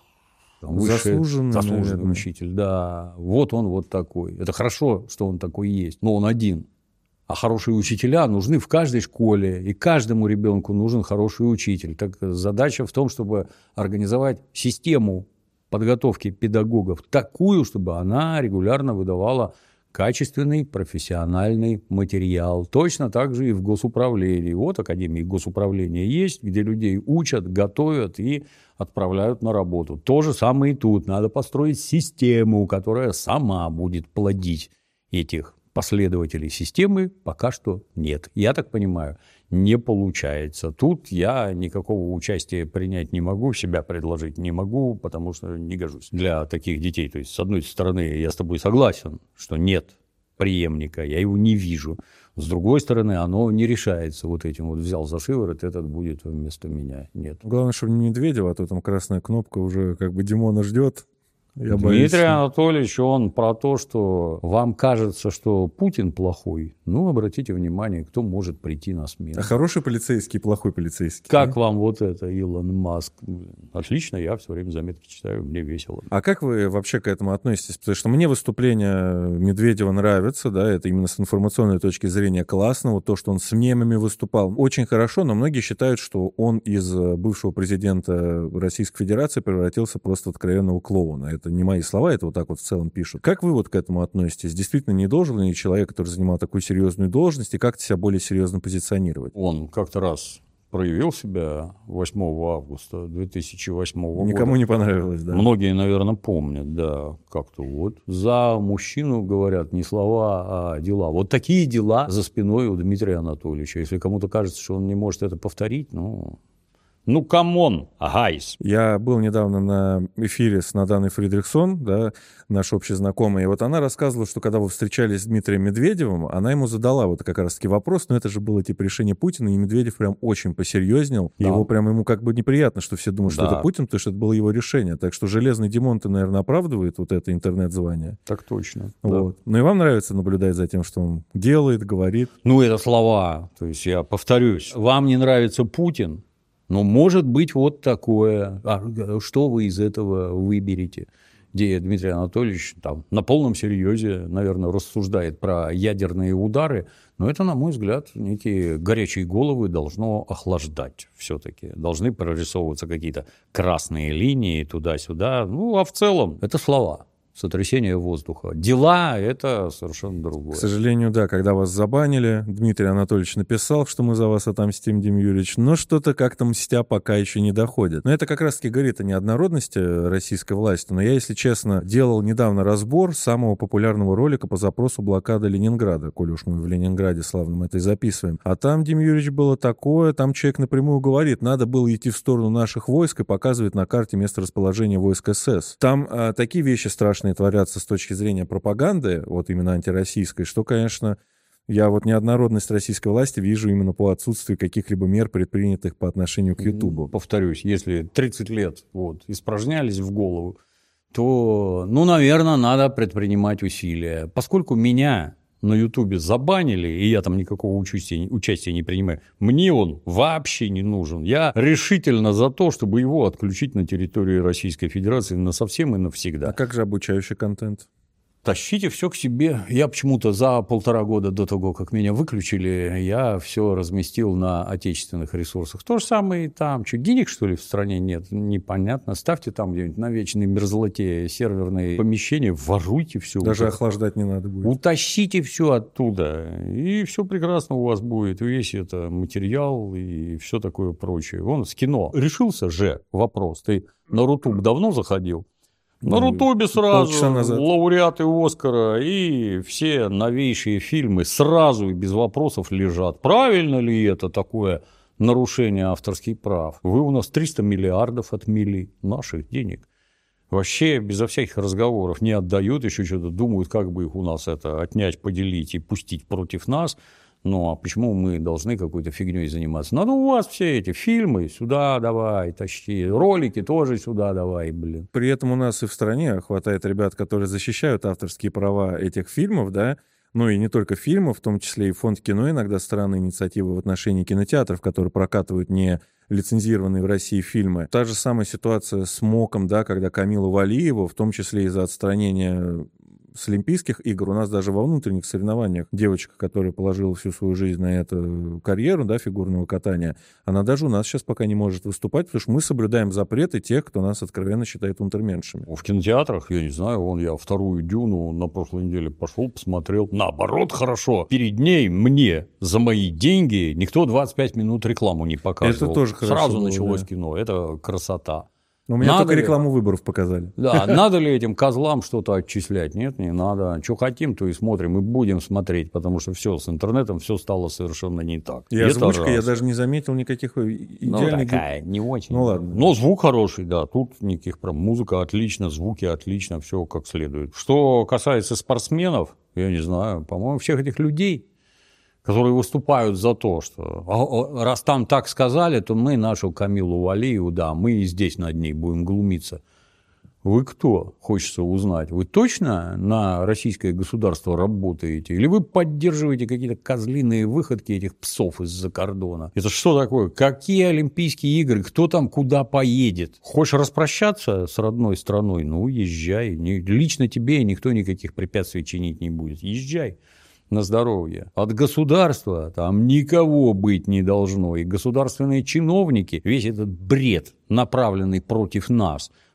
заслуженный учитель, да, вот он вот такой. Это хорошо, что он такой есть, но он один. А хорошие учителя нужны в каждой школе, и каждому ребенку нужен хороший учитель. Так задача в том, чтобы организовать систему подготовки педагогов такую, чтобы она регулярно выдавала качественный профессиональный материал. Точно так же и в госуправлении. Вот Академии госуправления есть, где людей учат, готовят и отправляют на работу. То же самое и тут. Надо построить систему, которая сама будет плодить этих последователей системы. Пока что нет. Я так понимаю, не получается. Тут я никакого участия принять не могу, себя предложить не могу, потому что не гожусь для таких детей. То есть, с одной стороны, я с тобой согласен, что нет преемника, я его не вижу. С другой стороны, оно не решается вот этим. Вот взял за шиворот, этот будет вместо меня. Нет. Главное, чтобы не Медведева, а то там красная кнопка уже как бы Димона ждет. Дмитрий Анатольевич, он про то, что вам кажется, что Путин плохой. Обратите внимание, кто может прийти на смену. А хороший полицейский, плохой полицейский. Как вам вот это, Илон Маск? Отлично, я все время заметки читаю, мне весело. А как вы вообще к этому относитесь? Потому что мне выступление Медведева нравится, да, это именно с информационной точки зрения классно. Вот то, что он с мемами выступал, очень хорошо, но многие считают, что он из бывшего президента Российской Федерации превратился просто в откровенного клоуна. Это не мои слова, это вот так вот в целом пишут. Как вы вот к этому относитесь? Действительно, не должен ли человек, который занимал такую серьезную должность, и как-то себя более серьезно позиционировать? Он как-то раз проявил себя 8 августа 2008 года. Никому не понравилось, да? Многие, наверное, помнят, да, как-то вот. За мужчину говорят не слова, а дела. Вот такие дела за спиной у Дмитрия Анатольевича. Если кому-то кажется, что он не может это повторить, ну, камон, гайс. Я был недавно на эфире с Наданой Фридрихсон, да, наш общий знакомый, и вот она рассказывала, что когда вы встречались с Дмитрием Медведевым, она ему задала вот как раз-таки вопрос, но это же было типа решение Путина, и Медведев прям очень посерьезнел, да. Его прям ему как бы неприятно, что все думают, что это Путин, потому что это было его решение, так что Железный Димон-то, наверное, оправдывает вот это интернет-звание. Так точно. Вот. Да. Ну и вам нравится наблюдать за тем, что он делает, говорит? Ну, это слова, то есть я повторюсь, вам не нравится Путин? Но может быть вот такое. А что вы из этого выберете? Где Дмитрий Анатольевич там на полном серьезе, наверное, рассуждает про ядерные удары. Но это, на мой взгляд, некие горячие головы должно охлаждать все-таки. Должны прорисовываться какие-то красные линии туда-сюда. Ну, а в целом это слова. Сотрясение воздуха. Дела – это совершенно другое. К сожалению, да, когда вас забанили, Дмитрий Анатольевич написал, что мы за вас отомстим, Дим Юрьевич, но что-то как-то мстя пока еще не доходит. Но это как раз-таки говорит о неоднородности российской власти. Но я, если честно, делал недавно разбор самого популярного ролика по запросу блокады Ленинграда, коли уж мы в Ленинграде славном это и записываем. А там, Дим Юрьевич, было такое, там человек напрямую говорит, надо было идти в сторону наших войск и показывает на карте место расположения войск СС. Там такие вещи страшные творятся с точки зрения пропаганды, вот именно антироссийской, что, конечно, я вот неоднородность российской власти вижу именно по отсутствию каких-либо мер, предпринятых по отношению к Ютубу. Повторюсь, если 30 лет испражнялись в голову, то, наверное, надо предпринимать усилия. Поскольку меня на Ютубе забанили, и я там никакого участия не принимаю, мне он вообще не нужен. Я решительно за то, чтобы его отключить на территории Российской Федерации насовсем и навсегда. А как же обучающий контент? Тащите все к себе. Я почему-то за 1,5 года до того, как меня выключили, я все разместил на отечественных ресурсах. То же самое и там. Что, денег, что ли, в стране нет? Непонятно. Ставьте там где-нибудь на вечной мерзлоте серверные помещения, воруйте все. Даже охлаждать не надо будет. Утащите все оттуда, и все прекрасно у вас будет. Весь это материал и все такое прочее. Вон с кино. Решился же вопрос. Ты на Рутуб давно заходил? На Рутубе сразу лауреаты Оскара и все новейшие фильмы сразу и без вопросов лежат. Правильно ли это такое нарушение авторских прав? Вы у нас 300 миллиардов отмели наших денег. Вообще безо всяких разговоров не отдают, еще что-то думают, как бы их у нас это отнять, поделить и пустить против нас. Ну, а почему мы должны какой-то фигней заниматься? Надо у вас все эти фильмы сюда давай, тащи, ролики тоже сюда давай, блин. При этом у нас и в стране хватает ребят, которые защищают авторские права этих фильмов, да, ну и не только фильмов, в том числе и фонд кино иногда странные инициативы в отношении кинотеатров, которые прокатывают не лицензированные в России фильмы. Та же самая ситуация с МОКом, да, когда Камилу Валиеву, в том числе из-за отстранения с Олимпийских игр, у нас даже во внутренних соревнованиях девочка, которая положила всю свою жизнь на эту карьеру, да, фигурного катания, она даже у нас сейчас пока не может выступать, потому что мы соблюдаем запреты тех, кто нас откровенно считает унтерменшами. В кинотеатрах, я не знаю, я вторую «Дюну» на прошлой неделе пошел, посмотрел. Наоборот, хорошо. Перед ней мне за мои деньги никто 25 минут рекламу не показывал. Это тоже хорошо. Сразу началось кино. Это красота. У меня только рекламу выборов показали. Да, надо ли этим козлам что-то отчислять? Нет, не надо. Что хотим, то и смотрим, и будем смотреть, потому что все с интернетом, все стало совершенно не так. И озвучка, я даже не заметил никаких идеальных... такая, не очень. Ну ладно. Но звук хороший, да, тут никаких проблем. Музыка отлично, звуки отлично, все как следует. Что касается спортсменов, я не знаю, по-моему, всех этих людей, которые выступают за то, что раз там так сказали, то мы нашу Камилу Валиеву, да, мы и здесь над ней будем глумиться. Вы кто, хочется узнать? Вы точно на российское государство работаете? Или вы поддерживаете какие-то козлиные выходки этих псов из-за кордона? Это что такое? Какие Олимпийские игры? Кто там куда поедет? Хочешь распрощаться с родной страной? Ну, езжай. Лично тебе никто никаких препятствий чинить не будет. Езжай. На здоровье. От государства там никого быть не должно. И государственные чиновники, весь этот бред, направленный против нас,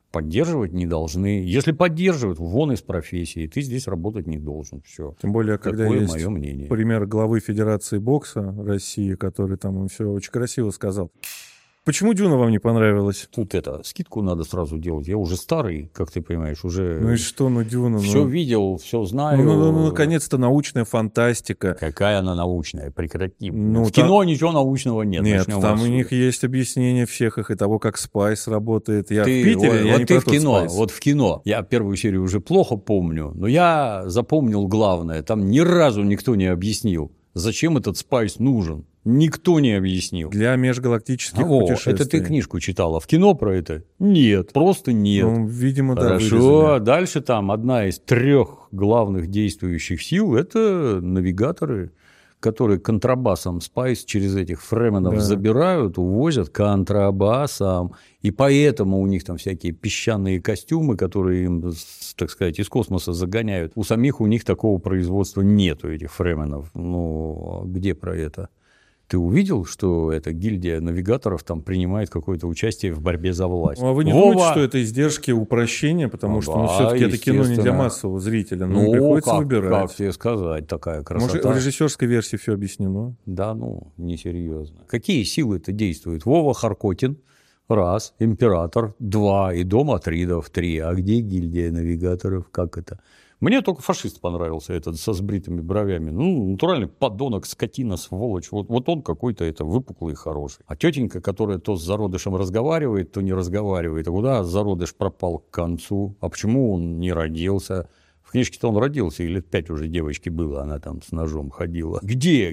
Поддерживать не должны. Если поддерживают, вон из профессии. Ты здесь работать не должен. Все. Тем более, когда такое есть мое мнение. Пример главы Федерации бокса России, который там им все очень красиво сказал. Почему «Дюна» вам не понравилась? Тут скидку надо сразу делать. Я уже старый, как ты понимаешь, уже... Ну и что, «Дюна»? Все видел, все знаю. Наконец-то научная фантастика. Какая она научная? Прекрати. В кино ничего научного нет. Нет, там у них есть объяснение всех их и того, как Спайс работает. Я в Питере, вот ты в кино, вот в кино. Я первую серию уже плохо помню, но я запомнил главное. Там ни разу никто не объяснил, зачем этот Спайс нужен. Никто не объяснил. Для межгалактических путешествий. Это ты книжку читала. В кино про это? Нет, просто нет. Ну, видимо, да. Хорошо. Дальше там одна из 3 главных действующих сил – это навигаторы, которые контрабасом Спайс через этих фременов забирают, увозят контрабасом. И поэтому у них там всякие песчаные костюмы, которые им, так сказать, из космоса загоняют. У самих у них такого производства нету, этих фременов. Ну, где про это? Ты увидел, что эта гильдия навигаторов там принимает какое-то участие в борьбе за власть? Ну, а вы не думаете, что это издержки упрощения? Потому что все-таки это кино не для массового зрителя. Ну, приходится выбирать. Как тебе сказать, такая красота. Может, в режиссерской версии все объяснено? Да, несерьезно. Какие силы-то действуют? Вова Харкотин, раз, император, 2, и дом Атридов, 3. А где гильдия навигаторов? Как это? Мне только фашист понравился этот со сбритыми бровями. Ну, натуральный подонок, скотина, сволочь. Вот он какой-то выпуклый и хороший. А тетенька, которая то с зародышем разговаривает, то не разговаривает. А куда зародыш пропал к концу? А почему он не родился? В книжке-то он родился, и лет 5 уже девочке было, она там с ножом ходила. Где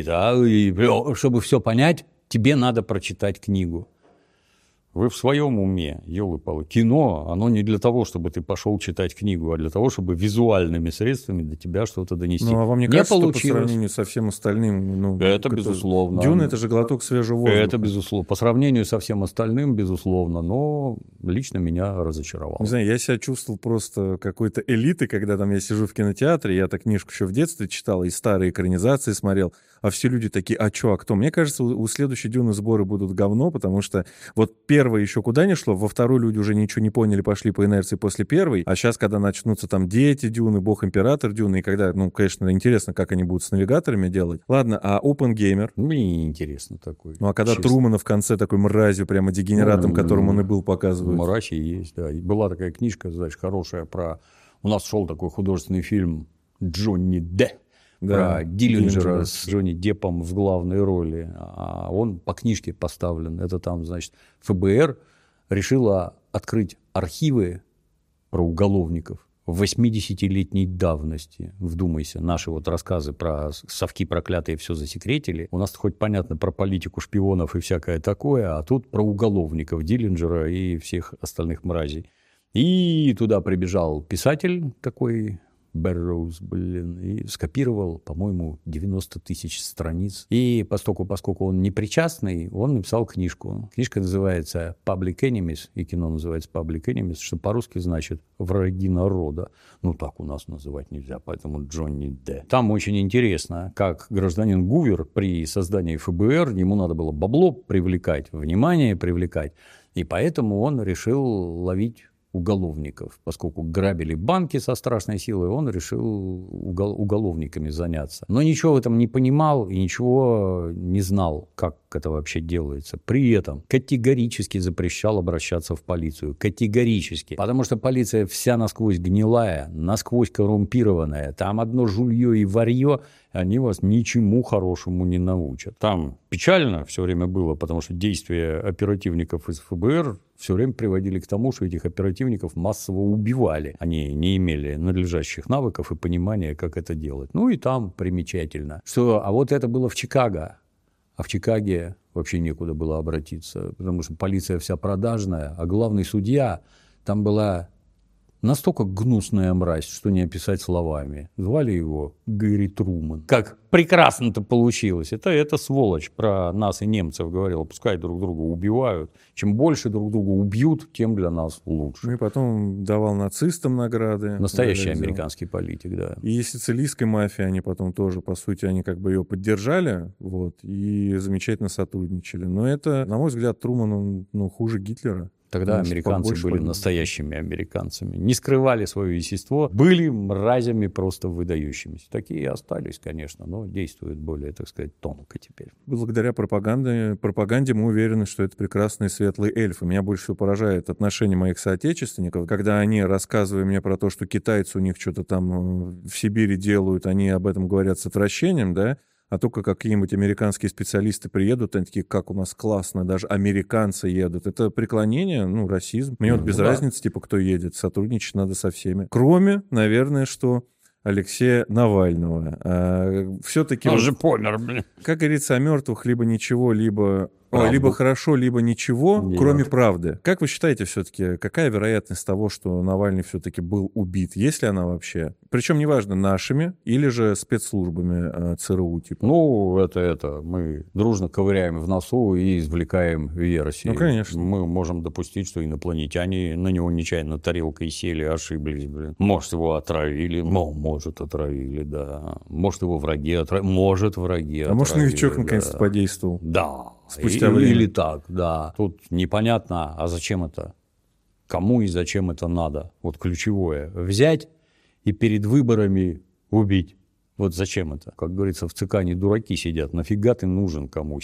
это? Чтобы все понять, тебе надо прочитать книгу. Вы в своем уме, елы-палы. Кино, оно не для того, чтобы ты пошел читать книгу, а для того, чтобы визуальными средствами до тебя что-то донести. Ну, а вам не кажется, что по сравнению со всем остальным... это безусловно. «Дюна» — это же глоток свежего воздуха. Это безусловно. По сравнению со всем остальным, безусловно, но лично меня разочаровало. Не знаю, я себя чувствовал просто какой-то элитой, когда там я сижу в кинотеатре, я так книжку еще в детстве читал, и старые экранизации смотрел, а все люди такие, а кто? Мне кажется, у следующей «Дюны» сборы будут говно, потому что вот первое еще куда не шло, во второй люди уже ничего не поняли, пошли по инерции после первой, а сейчас, когда начнутся там дети Дюны, бог-император Дюны, и когда, конечно, интересно, как они будут с навигаторами делать. Ладно, а Оппенгеймер? Мне интересно такой. Ну, а когда честно. Трумана в конце такой мразью, прямо дегенератом, которым он и был, показывают. Мразь и есть, да. И была такая книжка, знаешь, хорошая про... У нас шел такой художественный фильм «Джонни Д». Про Диллинджера с Джонни Деппом в главной роли. А он по книжке поставлен. Это там, значит, ФБР решила открыть архивы про уголовников 80-летней давности. Вдумайся, наши рассказы про совки проклятые все засекретили. У нас хоть понятно про политику шпионов и всякое такое, а тут про уголовников Диллинджера и всех остальных мразей. И туда прибежал писатель такой... Бэрроуз, и скопировал, по-моему, 90 тысяч страниц. И поскольку он не причастный, он написал книжку. Книжка называется «Public Enemies», и кино называется «Public Enemies», что по-русски значит «враги народа». Ну, так у нас называть нельзя, поэтому Джонни Д. Там очень интересно, как гражданин Гувер при создании ФБР, ему надо было бабло привлекать, внимание привлекать, и поэтому он решил ловить уголовников. Поскольку грабили банки со страшной силой, он решил уголовниками заняться. Но ничего в этом не понимал и ничего не знал, как это вообще делается. При этом категорически запрещал обращаться в полицию. Категорически. Потому что полиция вся насквозь гнилая, насквозь коррумпированная. Там одно жулье и варье, они вас ничему хорошему не научат. Там печально все время было, потому что действия оперативников из ФБР все время приводили к тому, что этих оперативников массово убивали. Они не имели надлежащих навыков и понимания, как это делать. Ну и там примечательно, что, а вот это было в Чикаго. А в Чикаге вообще некуда было обратиться, потому что полиция вся продажная, а главный судья там была настолько гнусная мразь, что не описать словами. Звали его Гэри Труман. Как прекрасно-то получилось. Это сволочь про нас и немцев говорила. Пускай друг друга убивают. Чем больше друг друга убьют, тем для нас лучше. Ну и потом давал нацистам награды. Настоящий американский политик, да. И сицилийской мафии они потом тоже, по сути, они как бы ее поддержали, и замечательно сотрудничали. Но это, на мой взгляд, Труман, он хуже Гитлера. Тогда американцы были настоящими американцами. Не скрывали свое естество, были мразями просто выдающимися. Такие и остались, конечно, но действуют более, так сказать, тонко теперь. Благодаря пропаганде мы уверены, что это прекрасные светлые эльфы. Меня больше всего поражает отношение моих соотечественников, когда они, рассказывая мне про то, что китайцы у них что-то там в Сибири делают, они об этом говорят с отвращением, да, а только какие-нибудь американские специалисты приедут, они такие, как у нас классно, даже американцы едут. Это преклонение, расизм. Мне без разницы, типа, кто едет, сотрудничать надо со всеми. Кроме, наверное, что Алексея Навального. Все-таки... Он же помер, блин. Как говорится, о мертвых либо ничего, либо хорошо, либо ничего, кроме правды. Как вы считаете все-таки, какая вероятность того, что Навальный все-таки был убит? Есть ли она вообще? Причем неважно, нашими или же спецслужбами ЦРУ, типа. Это мы дружно ковыряем в носу и извлекаем версии. Конечно. Мы можем допустить, что инопланетяне на него нечаянно тарелкой сели, ошиблись, блин. Может, его отравили, может, отравили, да. Может, его враги отравили, может, враги отравили. А может, новичок наконец-то подействовал. Да. Спустя время. Или так, да. Тут непонятно, а зачем это? Кому и зачем это надо? Вот ключевое. Взять и перед выборами убить. Вот зачем это? Как говорится, в ЦК не дураки сидят. Нафига ты нужен кому?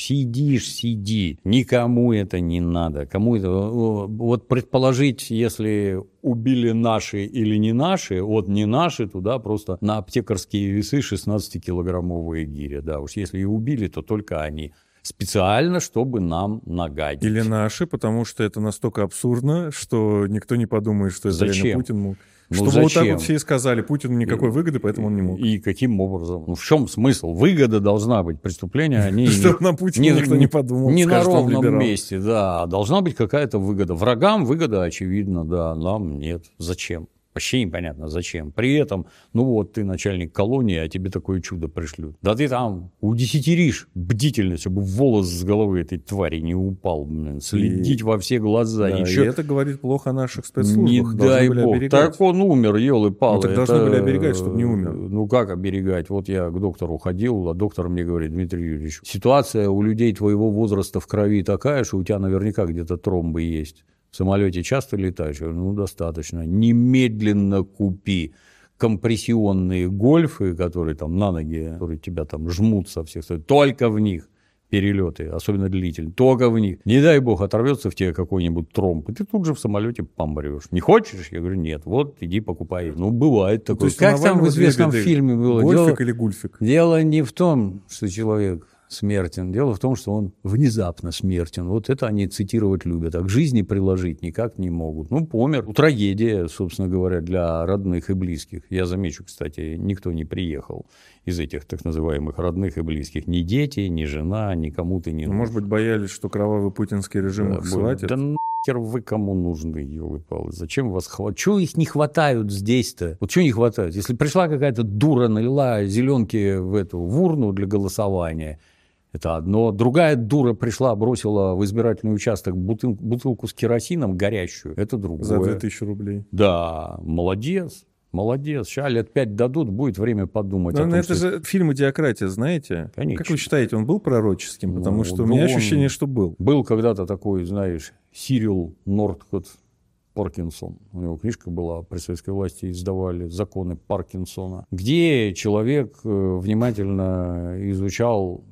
Сиди. Никому это не надо. Кому это... Вот предположить, если убили наши или не наши, вот не наши, туда просто на аптекарские весы 16-килограммовые гири. Да, уж если и убили, то только они. Специально, чтобы нам нагадить. Или наши, потому что это настолько абсурдно, что никто не подумает, что это реально Путин мог. Чтобы зачем? Вот так вот все и сказали, Путину никакой выгоды, поэтому он не мог. И каким образом? В чем смысл? Выгода должна быть. Преступления, они... Чтобы на Путина никто не подумал. Не на ровном месте, да. Должна быть какая-то выгода. Врагам выгода очевидна, да. Нам нет. Зачем? Вообще непонятно, зачем. При этом, ты начальник колонии, а тебе такое чудо пришлют. Да ты там удесятеришь бдительность, чтобы волос с головы этой твари не упал. Следить во все глаза. Да, еще... И это говорит плохо о наших спецслужбах. Не дай бог. Так он умер, елы-палы. Так должны были оберегать, чтобы не умер. Как оберегать? Вот я к доктору ходил, а доктор мне говорит: Дмитрий Юрьевич, ситуация у людей твоего возраста в крови такая, что у тебя наверняка где-то тромбы есть. В самолете часто летаешь? Я говорю, достаточно. Немедленно купи компрессионные гольфы, которые там на ноги, которые тебя там жмут со всех сторон. Только в них перелеты, особенно длительные. Только в них. Не дай бог, оторвется в тебе какой-нибудь тромб, и ты тут же в самолете помрешь. Не хочешь? Я говорю, нет. Вот, иди покупай. Бывает такое. Как там в известном фильме было? Гольфик или гульфик? Дело не в том, что человек смертен. Дело в том, что он внезапно смертен. Вот это они цитировать любят. А к жизни приложить никак не могут. Помер. Трагедия, собственно говоря, для родных и близких. Я замечу, кстати, никто не приехал из этих так называемых родных и близких. Ни дети, ни жена, никому ты не нужен. Может быть, боялись, что кровавый путинский режим их схватит? Да нахер вы кому нужны, елы-палы? Зачем вас хватает? Чего их не хватают здесь-то? Вот чего не хватает? Если пришла какая-то дура, налила зеленки в урну для голосования, это одно. Другая дура пришла, бросила в избирательный участок бутылку с керосином горящую. Это другое. За 2000 рублей. Да, молодец. Сейчас лет 5 дадут, будет время подумать. Но это же фильм «Идиократия», знаете? Конечно. Как вы считаете, он был пророческим? Потому что у меня ощущение, что был. Был когда-то такой, знаешь, Сирил Нордкот Паркинсон. У него книжка была, при советской власти издавали «Законы Паркинсона», где человек внимательно изучал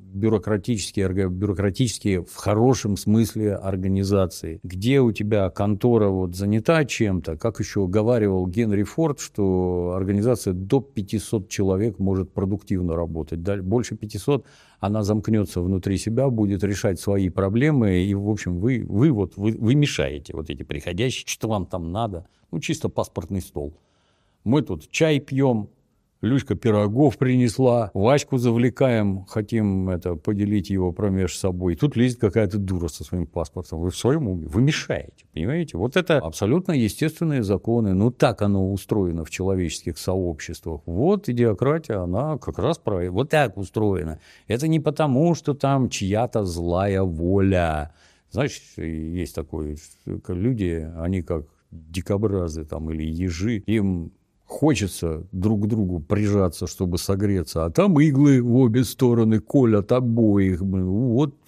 бюрократические в хорошем смысле организации, где у тебя контора занята чем-то, как еще говаривал Генри Форд, что организация до 500 человек может продуктивно работать. Больше 500 она замкнется внутри себя, будет решать свои проблемы, и, в общем, вы мешаете эти приходящие, что вам там надо, чисто паспортный стол. Мы тут чай пьем, Люська пирогов принесла, Ваську завлекаем, хотим поделить его промеж собой. Тут лезет какая-то дура со своим паспортом. Вы в своем уме, вы мешаете, понимаете? Вот это абсолютно естественные законы. Так оно устроено в человеческих сообществах. Вот идиократия, она как раз вот так устроена. Это не потому, что там чья-то злая воля. Знаешь, есть такое, люди, они как дикобразы или ежи, им хочется друг к другу прижаться, чтобы согреться, а там иглы в обе стороны колят обоих. Вот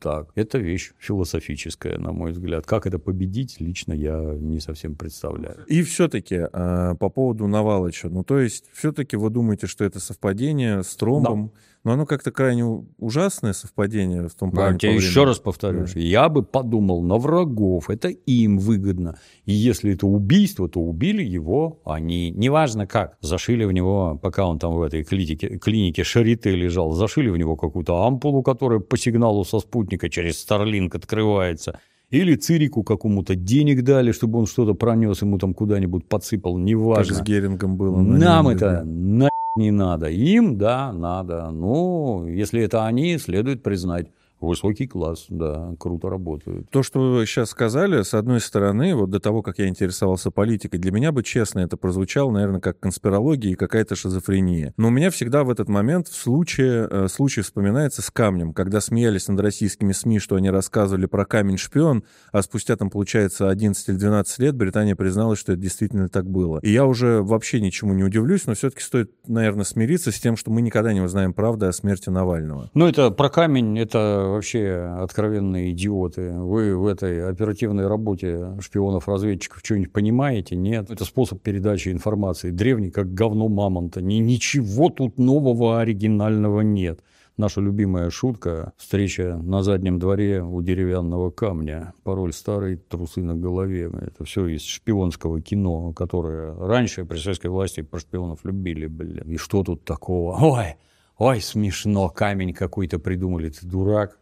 так. Это вещь философическая, на мой взгляд. Как это победить, лично я не совсем представляю. И все-таки по поводу Навалыча. Ну, то есть, все-таки вы думаете, что это совпадение с тромбом? Да. Но оно как-то крайне ужасное совпадение в том плане. Я тебе еще раз повторю, что я бы подумал на врагов, это им выгодно. И если это убийство, то убили его они. Неважно как. Зашили в него, пока он там в этой клинике Шарите лежал, зашили в него какую-то ампулу, которая по сигналу со спутника через Starlink открывается. Или Цирику какому-то денег дали, чтобы он что-то пронес, ему там куда-нибудь подсыпал, неважно. Как с Герингом было. Нам это не надо. Им, да, надо. Ну, если это они, следует признать. Высокий класс, да, круто работают. То, что вы сейчас сказали, с одной стороны, вот до того, как я интересовался политикой, для меня бы, честно, это прозвучало, наверное, как конспирология и какая-то шизофрения. Но у меня всегда в этот момент случай вспоминается с камнем, когда смеялись над российскими СМИ, что они рассказывали про камень-шпион, а спустя, там, получается, 11 или 12 лет Британия призналась, что это действительно так было. И я уже вообще ничему не удивлюсь, но все-таки стоит, наверное, смириться с тем, что мы никогда не узнаем правды о смерти Навального. Ну, это про камень, это вообще откровенные идиоты. Вы в этой оперативной работе шпионов-разведчиков что-нибудь понимаете? Нет. Это способ передачи информации. Древний, как говно мамонта. Ничего тут нового, оригинального нет. Наша любимая шутка – встреча на заднем дворе у деревянного камня. Пароль старый, трусы на голове. Это все из шпионского кино, которое раньше при советской власти про шпионов любили. Блин. И что тут такого? Ой, смешно, камень какой-то придумали, ты дурак.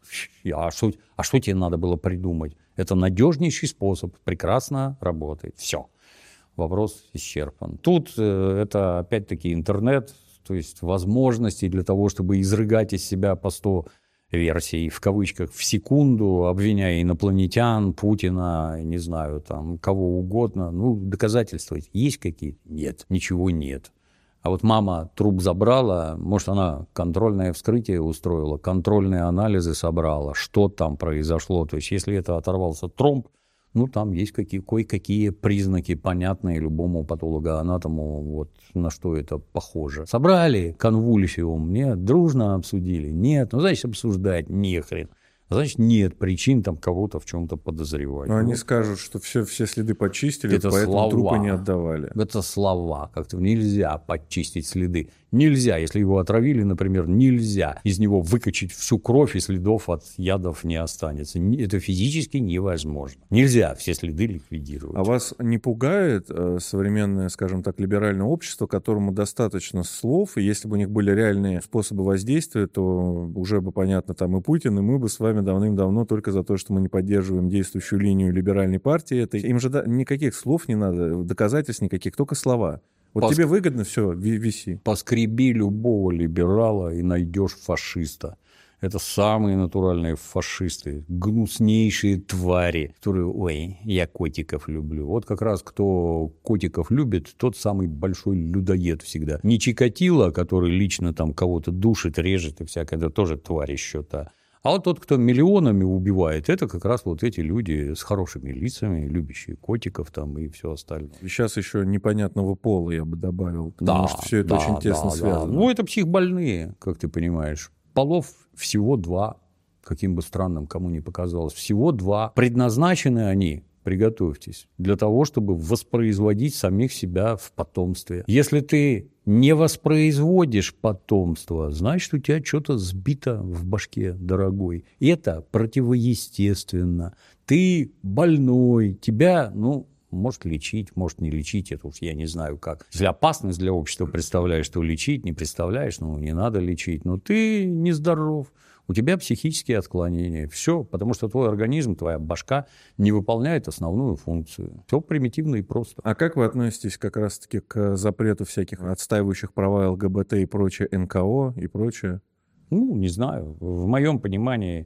А что тебе надо было придумать? Это надежнейший способ, прекрасно работает. Все, вопрос исчерпан. Тут это опять-таки интернет, то есть возможности для того, чтобы изрыгать из себя по 100 версий, в кавычках, в секунду, обвиняя инопланетян, Путина, не знаю, там, кого угодно. Ну, доказательства есть какие-то? Нет, ничего нет. А вот мама труп забрала, может, она контрольное вскрытие устроила, контрольные анализы собрала, что там произошло. То есть, если это оторвался тромб, ну, там есть кое-какие признаки, понятные любому патологоанатому, вот на что это похоже. Собрали конвульсиум, нет, дружно обсудили, нет, ну, значит, обсуждать нехрен. Значит, нет причин там кого-то в чем-то подозревать. Но они скажут, что все следы почистили, это поэтому слова. Трупы не отдавали. Это слова. Как-то нельзя почистить следы. Нельзя, если его отравили, например, нельзя из него выкачать всю кровь, и следов от ядов не останется. Это физически невозможно. Нельзя все следы ликвидировать. А вас не пугает современное, скажем так, либеральное общество, которому достаточно слов, и если бы у них были реальные способы воздействия, то уже бы, понятно, там и Путин, и мы бы с вами давным-давно только за то, что мы не поддерживаем действующую линию либеральной партии. Им же никаких слов не надо, доказательств никаких, только слова. Вот тебе выгодно, все, виси. Поскреби любого либерала и найдешь фашиста. Это самые натуральные фашисты, гнуснейшие твари, которые, ой, я котиков люблю. Вот как раз кто котиков любит, тот самый большой людоед всегда. Не Чикатило, который лично там кого-то душит, режет и всякое, это тоже тварь еще та. А вот тот, кто миллионами убивает, это как раз вот эти люди с хорошими лицами, любящие котиков там и все остальное. Сейчас еще непонятного пола я бы добавил, потому что все это очень тесно связано. Ну, это психбольные, как ты понимаешь. Полов всего 2, каким бы странным кому ни показалось, всего 2. Предназначены они, приготовьтесь, для того, чтобы воспроизводить самих себя в потомстве. Если ты не воспроизводишь потомство, значит, у тебя что-то сбито в башке, дорогой. И это противоестественно. Ты больной, тебя, может лечить, может не лечить, это уж я не знаю как. Если опасность для общества представляешь, то лечить, не представляешь, не надо лечить. Но ты нездоров, у тебя психические отклонения. Все, потому что твой организм, твоя башка не выполняет основную функцию. Все примитивно и просто. А как вы относитесь как раз-таки к запрету всяких отстаивающих права ЛГБТ и прочее, НКО и прочее? Не знаю. В моем понимании...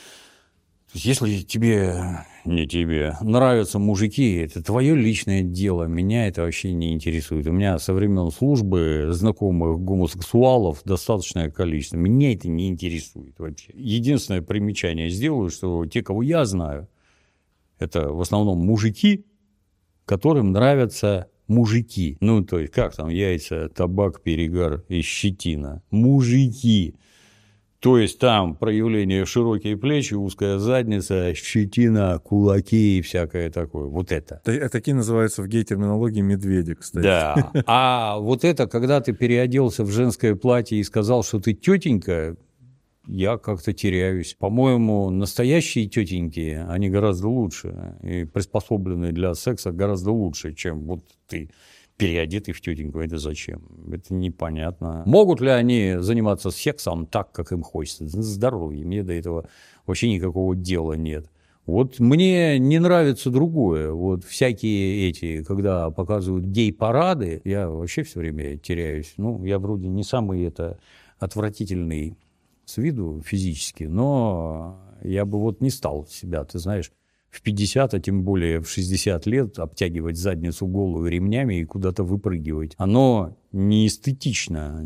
Если не тебе нравятся мужики, это твое личное дело, меня это вообще не интересует. У меня со времен службы знакомых гомосексуалов достаточное количество. Меня это не интересует вообще. Единственное примечание сделаю, что те, кого я знаю, это в основном мужики, которым нравятся мужики. То есть, как там яйца, табак, перегар и щетина. Мужики. То есть там проявление широкие плечи, узкая задница, щетина, кулаки и всякое такое. Вот это. Такие называются в гей-терминологии медведи, кстати. Да. А вот это, когда ты переоделся в женское платье и сказал, что ты тетенька, я как-то теряюсь. По-моему, настоящие тетеньки, они гораздо лучше. И приспособленные для секса гораздо лучше, чем вот ты переодетый в тетеньку. Это зачем? Это непонятно. Могут ли они заниматься сексом так, как им хочется? Здоровье. Мне до этого вообще никакого дела нет. Вот мне не нравится другое. Вот всякие эти, когда показывают гей-парады, я вообще все время теряюсь. Ну, я вроде не самый это отвратительный с виду физически, но я бы вот не стал себя, ты знаешь, в 50, а тем более в 60 лет обтягивать задницу голую ремнями и куда-то выпрыгивать. Оно не эстетично,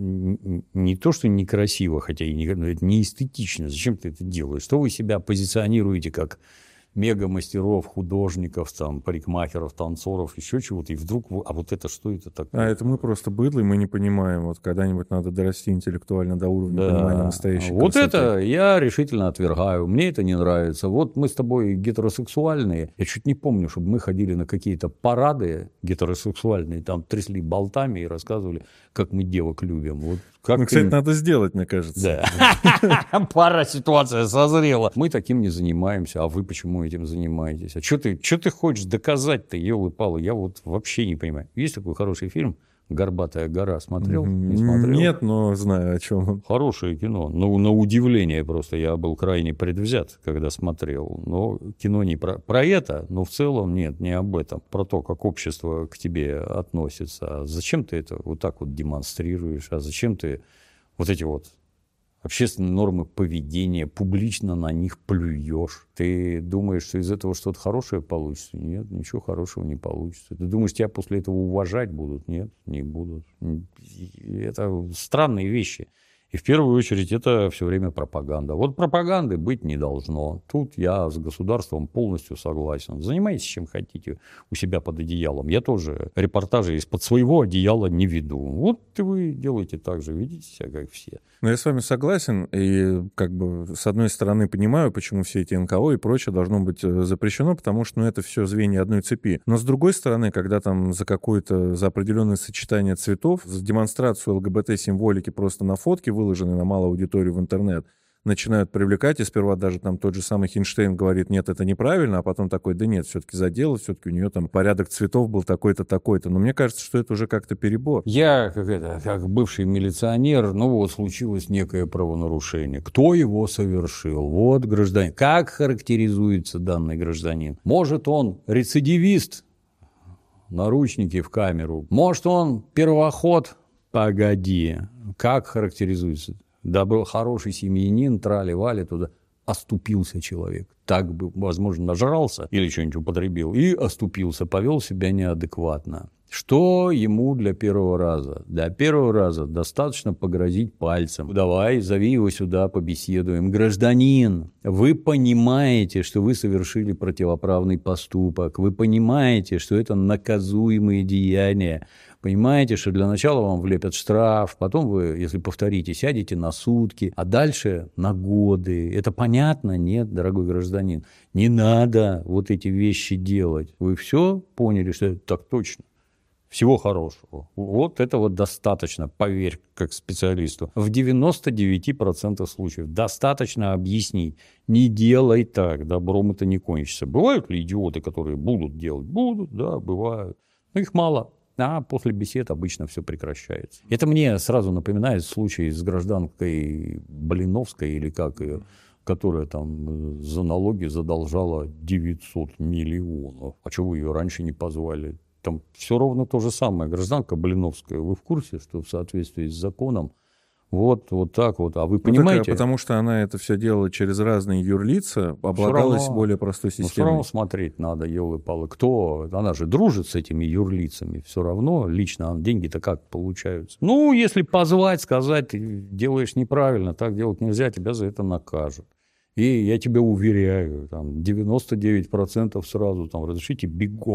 не то, что некрасиво, хотя и это не эстетично. Зачем ты это делаешь? Что вы себя позиционируете как мега-мастеров, художников, там, парикмахеров, танцоров, еще чего-то, и вдруг, а вот это что это такое? А это мы просто быдло, и мы не понимаем. Вот когда-нибудь надо дорасти интеллектуально до уровня понимания настоящей вот красоты. Это я решительно отвергаю. Мне это не нравится. Вот мы с тобой гетеросексуальные. Я чуть не помню, чтобы мы ходили на какие-то парады гетеросексуальные, там трясли болтами и рассказывали, как мы девок любим. Вот как ну, кстати, надо сделать, мне кажется. Да. Пара ситуация созрела. Мы таким не занимаемся, а вы почему этим занимаетесь? А что ты хочешь доказать-то, елы-палы? Я вот вообще не понимаю. Есть такой хороший фильм «Горбатая гора». Смотрел? Не смотрел? Нет, но знаю, о чем он. Хорошее кино. Ну, на удивление просто. Я был крайне предвзят, когда смотрел. Но кино не про это, но в целом нет, не об этом. Про то, как общество к тебе относится. А зачем ты это вот так вот демонстрируешь? А зачем ты вот эти вот общественные нормы поведения, публично на них плюешь? Ты думаешь, что из этого что-то хорошее получится? Нет, ничего хорошего не получится. Ты думаешь, тебя после этого уважать будут? Нет, не будут. Это странные вещи. И в первую очередь это все время пропаганда. Вот пропаганды быть не должно. Тут я с государством полностью согласен. Занимайтесь чем хотите у себя под одеялом. Я тоже репортажи из-под своего одеяла не веду. Вот и вы делаете так же, ведите себя как все. Но я с вами согласен, и как бы с одной стороны понимаю, почему все эти НКО и прочее должно быть запрещено, потому что это все звенья одной цепи. Но с другой стороны, когда там за определенное сочетание цветов, за демонстрацию ЛГБТ-символики просто на фотке, выложенной на малую аудиторию в интернет, начинают привлекать, и сперва даже там тот же самый Хинштейн говорит, нет, это неправильно, а потом такой, да нет, все-таки задело, все-таки у нее там порядок цветов был такой-то, такой-то. Но мне кажется, что это уже как-то перебор. Я, как бывший милиционер, вот случилось некое правонарушение. Кто его совершил? Вот гражданин. Как характеризуется данный гражданин? Может, он рецидивист? Наручники в камеру. Может, он первоход? Погоди. Как характеризуется? Да был хороший семьянин, трали-вали туда. Оступился человек. Так бы, возможно, нажрался или что-нибудь употребил и оступился, повел себя неадекватно. Что ему для первого раза? Для первого раза достаточно погрозить пальцем. Давай, зови его сюда, побеседуем. Гражданин, вы понимаете, что вы совершили противоправный поступок. Вы понимаете, что это наказуемые деяния. Понимаете, что для начала вам влепят штраф, потом вы, если повторите, сядете на сутки, а дальше на годы. Это понятно? Нет, дорогой гражданин. Не надо вот эти вещи делать. Вы все поняли, что это так точно? Всего хорошего. Вот этого достаточно, поверь, как специалисту. В 99% случаев достаточно объяснить. Не делай так, добром это не кончится. Бывают ли идиоты, которые будут делать? Будут, да, бывают. Но их мало. А после бесед обычно все прекращается. Это мне сразу напоминает случай с гражданкой Блиновской, или как ее, которая там за налоги задолжала 900 миллионов. А чего вы ее раньше не позвали? Там все ровно то же самое. Гражданка Блиновская, вы в курсе, что в соответствии с законом вот так вот. А вы понимаете? Так, потому что она это все делала через разные юрлица, облагалась более простой системой. Все равно смотреть надо, елы-палы. Кто? Она же дружит с этими юрлицами. Все равно лично деньги-то как получаются? Если позвать, сказать, ты делаешь неправильно, так делать нельзя, тебя за это накажут. И я тебя уверяю, там 99% сразу там разрешите бегом.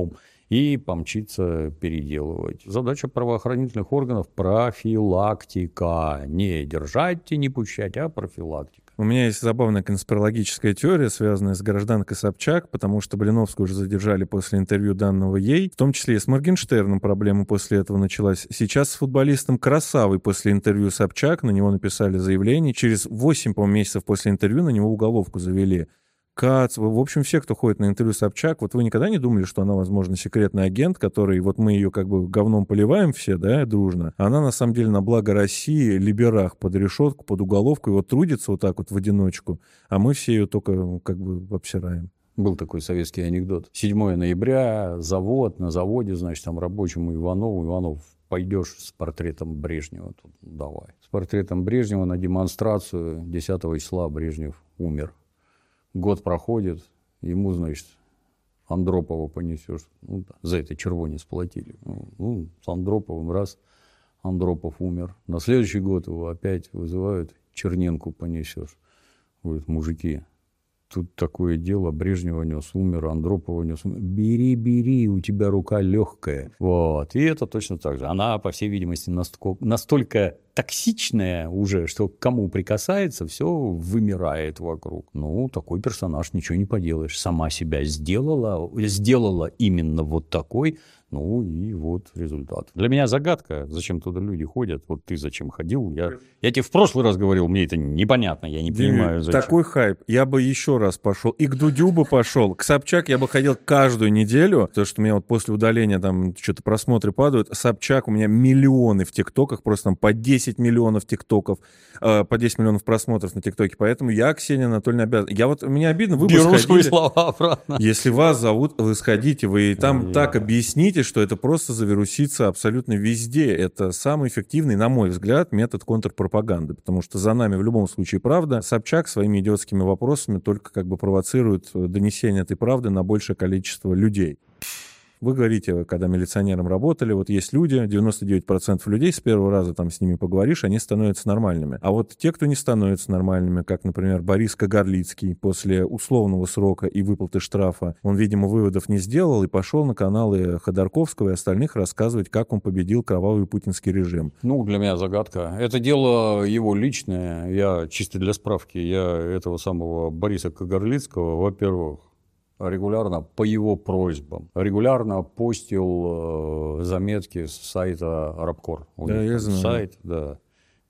и помчится переделывать. Задача правоохранительных органов – профилактика. Не держать и не пущать, а профилактика. У меня есть забавная конспирологическая теория, связанная с гражданкой Собчак, потому что Блиновскую уже задержали после интервью данного ей, в том числе и с Моргенштерном проблема после этого началась. Сейчас с футболистом Красавой после интервью Собчак на него написали заявление. Через 8, по-моему, месяцев после интервью на него уголовку завели. Кац, в общем, все, кто ходит на интервью Собчак, вот вы никогда не думали, что она, возможно, секретный агент, который, вот мы ее как бы говном поливаем все, да, дружно, а она, на самом деле, на благо России, либерах под решетку, под уголовку, и вот трудится вот так вот в одиночку, а мы все ее только как бы обсираем. Был такой советский анекдот. 7 ноября, завод, на заводе, значит, там рабочему Иванов, пойдешь с портретом Брежнева, тут давай. С портретом Брежнева на демонстрацию 10 числа Брежнев умер. Год проходит, ему, значит, Андропова понесешь. Ну, за это червонец платили. Ну, с Андроповым раз, Андропов умер. На следующий год его опять вызывают, Черненку понесешь. Говорят, мужики, тут такое дело, Брежнева нес, умер, Андропова нес, умер. Бери, у тебя рука легкая. Вот. И это точно так же. Она, по всей видимости, настолько токсичная уже, что к кому прикасается, все вымирает вокруг. Ну, такой персонаж, ничего не поделаешь. Сама себя сделала именно вот такой. Ну, и вот результат. Для меня загадка, зачем туда люди ходят. Вот ты зачем ходил? Я тебе в прошлый раз говорил, мне это непонятно, я не понимаю, зачем. Такой хайп. Я бы еще раз пошел. И к Дудю бы пошел. К Собчак я бы ходил каждую неделю. То, что у меня вот после удаления там что-то просмотры падают. Собчак у меня миллионы в ТикТоках, просто там по 10 миллионов ТикТоков, по 10 миллионов просмотров на ТикТоке. Поэтому я, Ксения Анатольевна, обязан. Мне обидно, вы бы сходили. Свои слова обратно. Если вас зовут, вы сходите, вы там так объясните, что это просто завирусится абсолютно везде. Это самый эффективный, на мой взгляд, метод контрпропаганды, потому что за нами в любом случае правда. Собчак своими идиотскими вопросами только как бы провоцирует донесение этой правды на большее количество людей. Вы говорите, когда милиционером работали, вот есть люди, 99% людей с первого раза там с ними поговоришь, они становятся нормальными. А вот те, кто не становятся нормальными, как, например, Борис Кагарлицкий, после условного срока и выплаты штрафа, он, видимо, выводов не сделал и пошел на каналы Ходорковского и остальных рассказывать, как он победил кровавый путинский режим. Ну, для меня загадка. Это дело его личное. Я, чисто для справки, я этого самого Бориса Кагарлицкого, во-первых, регулярно по его просьбам. Регулярно постил заметки с сайта Рабкор. Да, я знаю. Сайт, да.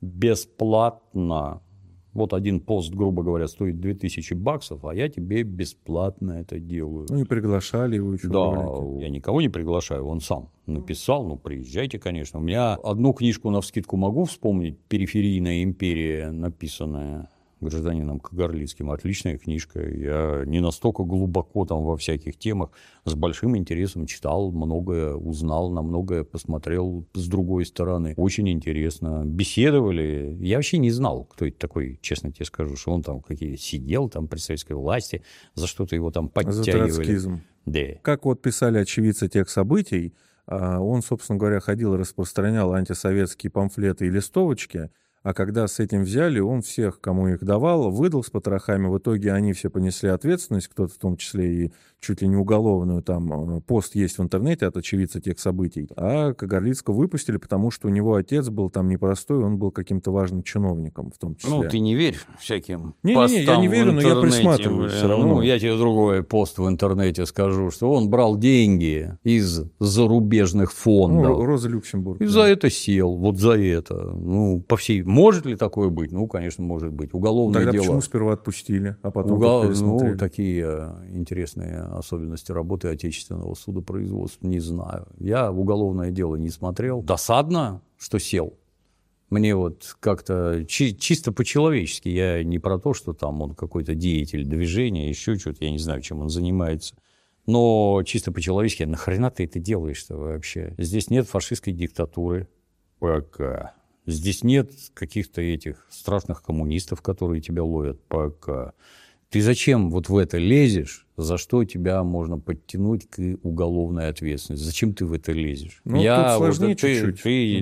Бесплатно. Вот один пост, грубо говоря, стоит $2000, а я тебе бесплатно это делаю. Ну и приглашали его. Да, я никого не приглашаю, он сам написал, ну приезжайте, конечно. У меня одну книжку навскидку могу вспомнить, «Периферийная империя», написанная гражданином Кагарлицким. Отличная книжка. Я не настолько глубоко там во всяких темах. С большим интересом читал, многое узнал, на многое посмотрел с другой стороны. Очень интересно. Беседовали. Я вообще не знал, кто это такой, честно тебе скажу, что он там сидел там при советской власти, за что-то его там подтягивали. За троцкизм. Да. Как вот писали очевидцы тех событий, он, собственно говоря, ходил и распространял антисоветские памфлеты и листовочки, а когда с этим взяли, он всех, кому их давал, выдал с потрохами. В итоге они все понесли ответственность, кто-то в том числе и чуть ли не уголовную. Там пост есть в интернете от очевидца тех событий. А Кагарлицкого выпустили, потому что у него отец был там непростой, он был каким-то важным чиновником в том числе. Ну, ты не верь всяким постам я не верю, но я присматриваюсь все равно. Ну, я тебе другой пост в интернете скажу, что он брал деньги из зарубежных фондов. Ну, Роза Люксембург. И за это сел, вот за это. Ну, по всей... Может ли такое быть? Ну, конечно, может быть. Уголовное дело... Тогда почему сперва отпустили, а потом Ну, такие интересные особенности работы отечественного судопроизводства, не знаю. Я в уголовное дело не смотрел. Досадно, что сел. Мне вот как-то чисто по-человечески. Я не про то, что там он какой-то деятель движения, еще что-то, я не знаю, чем он занимается. Но чисто по-человечески, нахрена ты это делаешь-то вообще? Здесь нет фашистской диктатуры. Пока. Здесь нет каких-то этих страшных коммунистов, которые тебя ловят. Пока. Ты зачем вот в это лезешь? За что тебя можно подтянуть к уголовной ответственности? Зачем ты в это лезешь? Ну, тут сложнее чуть-чуть.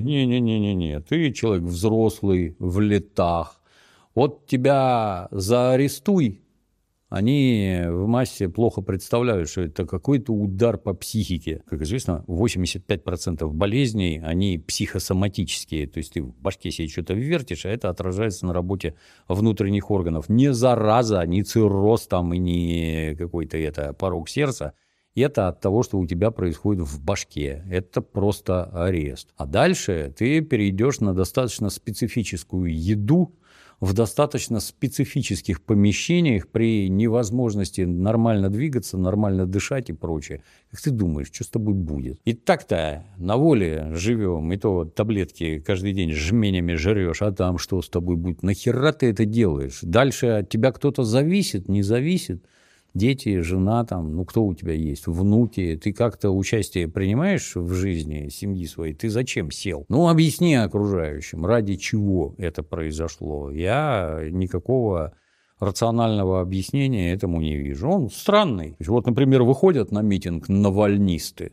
Не. Ты человек взрослый, в летах. Вот тебя заарестуй, они в массе плохо представляют, что это какой-то удар по психике. Как известно, 85% болезней, они психосоматические. То есть ты в башке себе что-то вертишь, а это отражается на работе внутренних органов. Не зараза, не цирроз там и не какой-то порог сердца. Это от того, что у тебя происходит в башке. Это просто арест. А дальше ты перейдешь на достаточно специфическую еду, в достаточно специфических помещениях при невозможности нормально двигаться, нормально дышать и прочее. Как ты думаешь, что с тобой будет? И так-то на воле живем, и то таблетки каждый день жменями жрешь, а там что с тобой будет? Нахера ты это делаешь? Дальше от тебя кто-то зависит, не зависит? Дети, жена, там, кто у тебя есть, внуки, ты как-то участие принимаешь в жизни семьи своей, ты зачем сел? Объясни окружающим, ради чего это произошло. Я никакого рационального объяснения этому не вижу. Он странный. Вот, например, выходят на митинг навальнисты.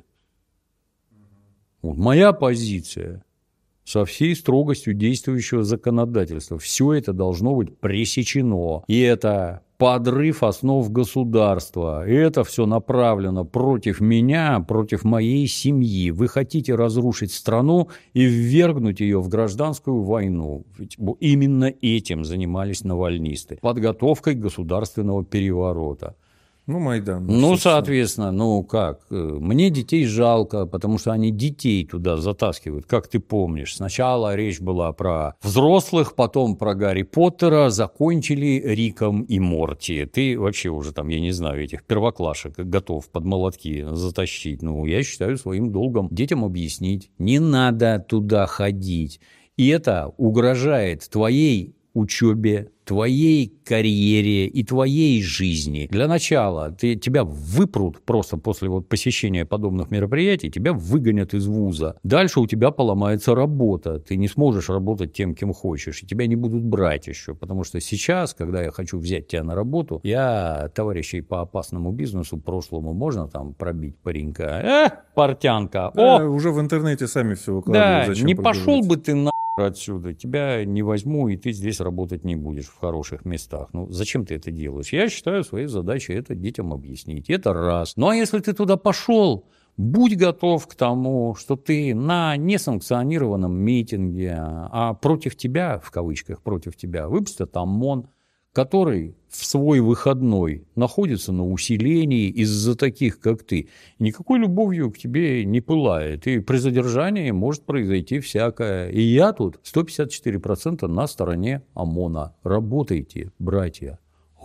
Вот моя позиция со всей строгостью действующего законодательства. Все это должно быть пресечено. И это подрыв основ государства. И это все направлено против меня, против моей семьи. Вы хотите разрушить страну и ввергнуть ее в гражданскую войну. Ведь именно этим занимались навальнисты. Подготовкой государственного переворота. Майдан. Соответственно, как? Мне детей жалко, потому что они детей туда затаскивают, как ты помнишь. Сначала речь была про взрослых, потом про Гарри Поттера, закончили Риком и Морти. Ты вообще уже там, я не знаю, этих первоклашек готов под молотки затащить. Я считаю своим долгом детям объяснить. Не надо туда ходить. И это угрожает твоей учебе, твоей карьере и твоей жизни. Для начала тебя выпрут просто после посещения подобных мероприятий, тебя выгонят из вуза. Дальше у тебя поломается работа, ты не сможешь работать тем, кем хочешь, и тебя не будут брать еще, потому что сейчас, когда я хочу взять тебя на работу, я товарищей по опасному бизнесу прошлому можно там пробить паренька. Портянка! Уже в интернете сами все выкладывают. Да, не пошел бы ты отсюда, тебя не возьму, и ты здесь работать не будешь в хороших местах. Зачем ты это делаешь? Я считаю, своей задачей это детям объяснить. Это раз. А если ты туда пошел, будь готов к тому, что ты на несанкционированном митинге, а против тебя, в кавычках, против тебя, выпустят ОМОН, который в свой выходной находится на усилении из-за таких, как ты. Никакой любовью к тебе не пылает. И при задержании может произойти всякое. И я тут 154% на стороне ОМОНа. Работайте, братья.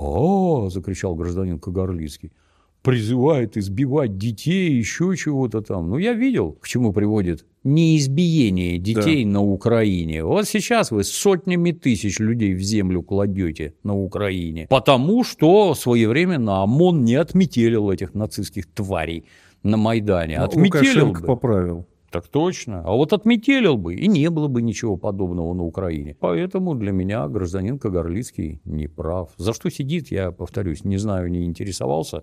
Закричал гражданин Кагарлицкий. Призывает избивать детей, еще чего-то там. Я видел, к чему приводит неизбиение детей на Украине. Вот сейчас вы сотнями тысяч людей в землю кладете на Украине, потому что своевременно ОМОН не отметелил этих нацистских тварей на Майдане. Отметелил Лукашенко поправил. Так точно. А вот отметелил бы, и не было бы ничего подобного на Украине. Поэтому для меня гражданин Кагарлицкий не прав. За что сидит, я повторюсь, не знаю, не интересовался.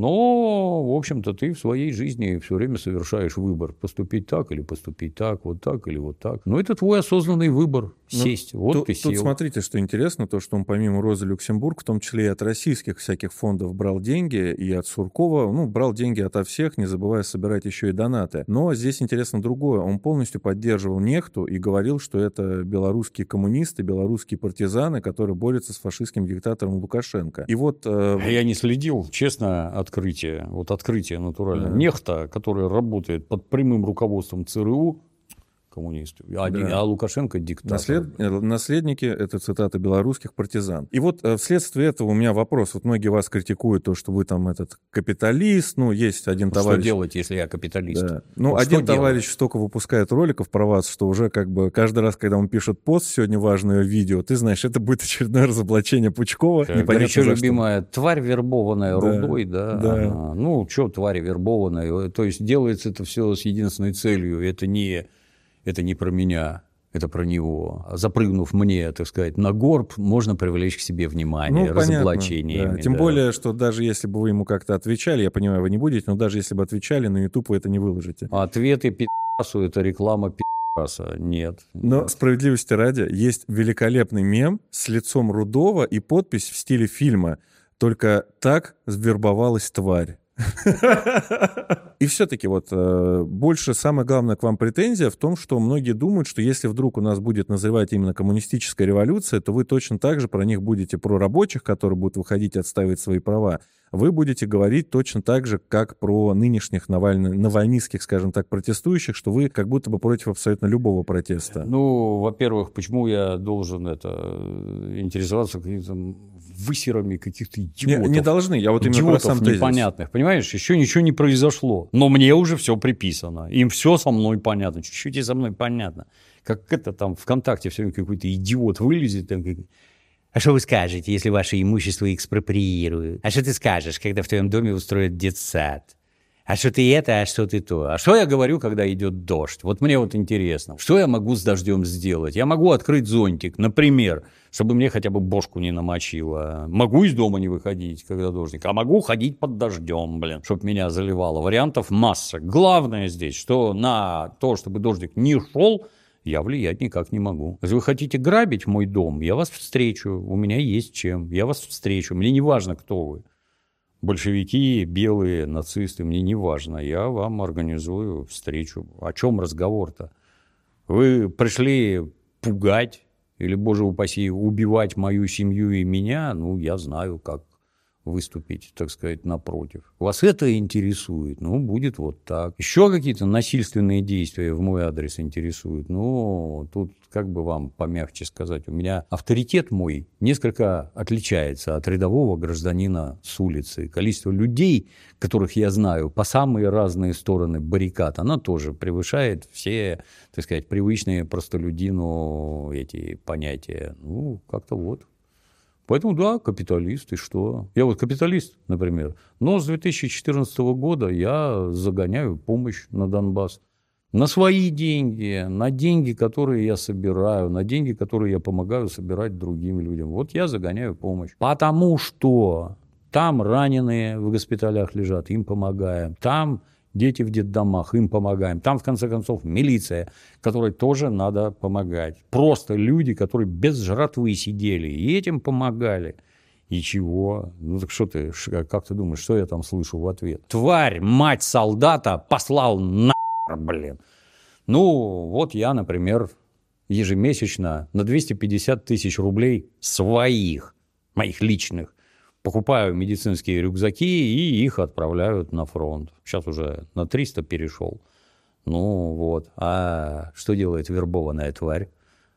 Но, в общем-то, ты в своей жизни все время совершаешь выбор. Поступить так или поступить так, вот так или вот так. Но это твой осознанный выбор. Сесть. Ты сел. Тут смотрите, что интересно, то, что он помимо Розы Люксембург, в том числе и от российских всяких фондов брал деньги, и от Суркова, брал деньги ото всех, не забывая собирать еще и донаты. Но здесь интересно другое. Он полностью поддерживал Нехту и говорил, что это белорусские коммунисты, белорусские партизаны, которые борются с фашистским диктатором Лукашенко. И Я не следил, честно, открытие натурально. Нехта, который работает под прямым руководством ЦРУ, коммунисты, а Лукашенко диктатор. Наследники, это цитата, белорусских партизан. И вследствие этого у меня вопрос. Многие вас критикуют, то, что вы там капиталист, есть один товарищ... Что делать, если я капиталист? Да. Один товарищ столько выпускает роликов про вас, что уже каждый раз, когда он пишет пост, сегодня важное видео, ты знаешь, это будет очередное разоблачение Пучкова. Горячо любимая тварь, вербованная рудой, да. Что тварь вербованная? То есть делается это все с единственной целью. Это не про меня, это про него. Запрыгнув мне, так сказать, на горб, можно привлечь к себе внимание разоблачениями. Да. Тем более, что даже если бы вы ему как-то отвечали, я понимаю, вы не будете, но даже если бы отвечали, на YouTube вы это не выложите. Ответы пи***су – это реклама пи***са. Нет. Но справедливости ради, есть великолепный мем с лицом Рудова и подпись в стиле фильма. Только так свербовалась тварь. И все-таки вот больше самое главное к вам претензия в том, что многие думают, что если вдруг у нас будет назревать именно коммунистическая революция, то вы точно так же про них будете, про рабочих, которые будут выходить и отстаивать свои права, вы будете говорить точно так же, как про нынешних навальнистских, скажем так, протестующих, что вы как будто бы против абсолютно любого протеста. Ну, во-первых, почему я должен интересоваться какими-то высерами каких-то идиотов? Не должны, я вот именно про сам тезис. Непонятных, понимаешь? Еще ничего не произошло, но мне уже все приписано. Им все со мной понятно, чуть-чуть и со мной понятно. Как это там ВКонтакте все время какой-то идиот вылезет, там, а что вы скажете, если ваше имущество экспроприируют? А что ты скажешь, когда в твоем доме устроят детсад? А что ты это, а что ты то? А что я говорю, когда идет дождь? Вот мне вот интересно. Что я могу с дождем сделать? Я могу открыть зонтик, например, чтобы мне хотя бы бошку не намочило. Могу из дома не выходить, когда дождик. А могу ходить под дождем, чтобы меня заливало. Вариантов масса. Главное здесь, что на то, чтобы дождик не шел, я влиять никак не могу. Если вы хотите грабить мой дом, я вас встречу. У меня есть чем. Я вас встречу. Мне не важно, кто вы. Большевики, белые, нацисты, мне не важно. Я вам организую встречу. О чем разговор-то? Вы пришли пугать или, боже упаси, убивать мою семью и меня? Ну, я знаю, как выступить, так сказать, напротив. Вас это интересует? Ну, будет вот так. Еще какие-то насильственные действия в мой адрес интересуют? Ну, тут, как бы вам помягче сказать, у меня авторитет мой несколько отличается от рядового гражданина с улицы. Количество людей, которых я знаю по самые разные стороны баррикад, оно тоже превышает все, так сказать, привычные простолюдину эти понятия. Ну, как-то вот. Поэтому, да, капиталист, и что? Я вот капиталист, например, но с 2014 года я загоняю помощь на Донбасс. На свои деньги, на деньги, которые я собираю, на деньги, которые я помогаю собирать другим людям. Вот я загоняю помощь. Потому что там раненые в госпиталях лежат, им помогаем. Там дети в детдомах, им помогаем. Там, в конце концов, милиция, которой тоже надо помогать. Просто люди, которые без жратвы сидели и этим помогали. И чего? Ну так что ты, как ты думаешь, что я там слышу в ответ? Тварь, мать солдата, послал нахер, блин. Ну, вот я, например, ежемесячно на 250 тысяч рублей своих, моих личных, покупаю медицинские рюкзаки и их отправляют на фронт. Сейчас уже на 300 перешел. Ну вот. А что делает вербованная тварь?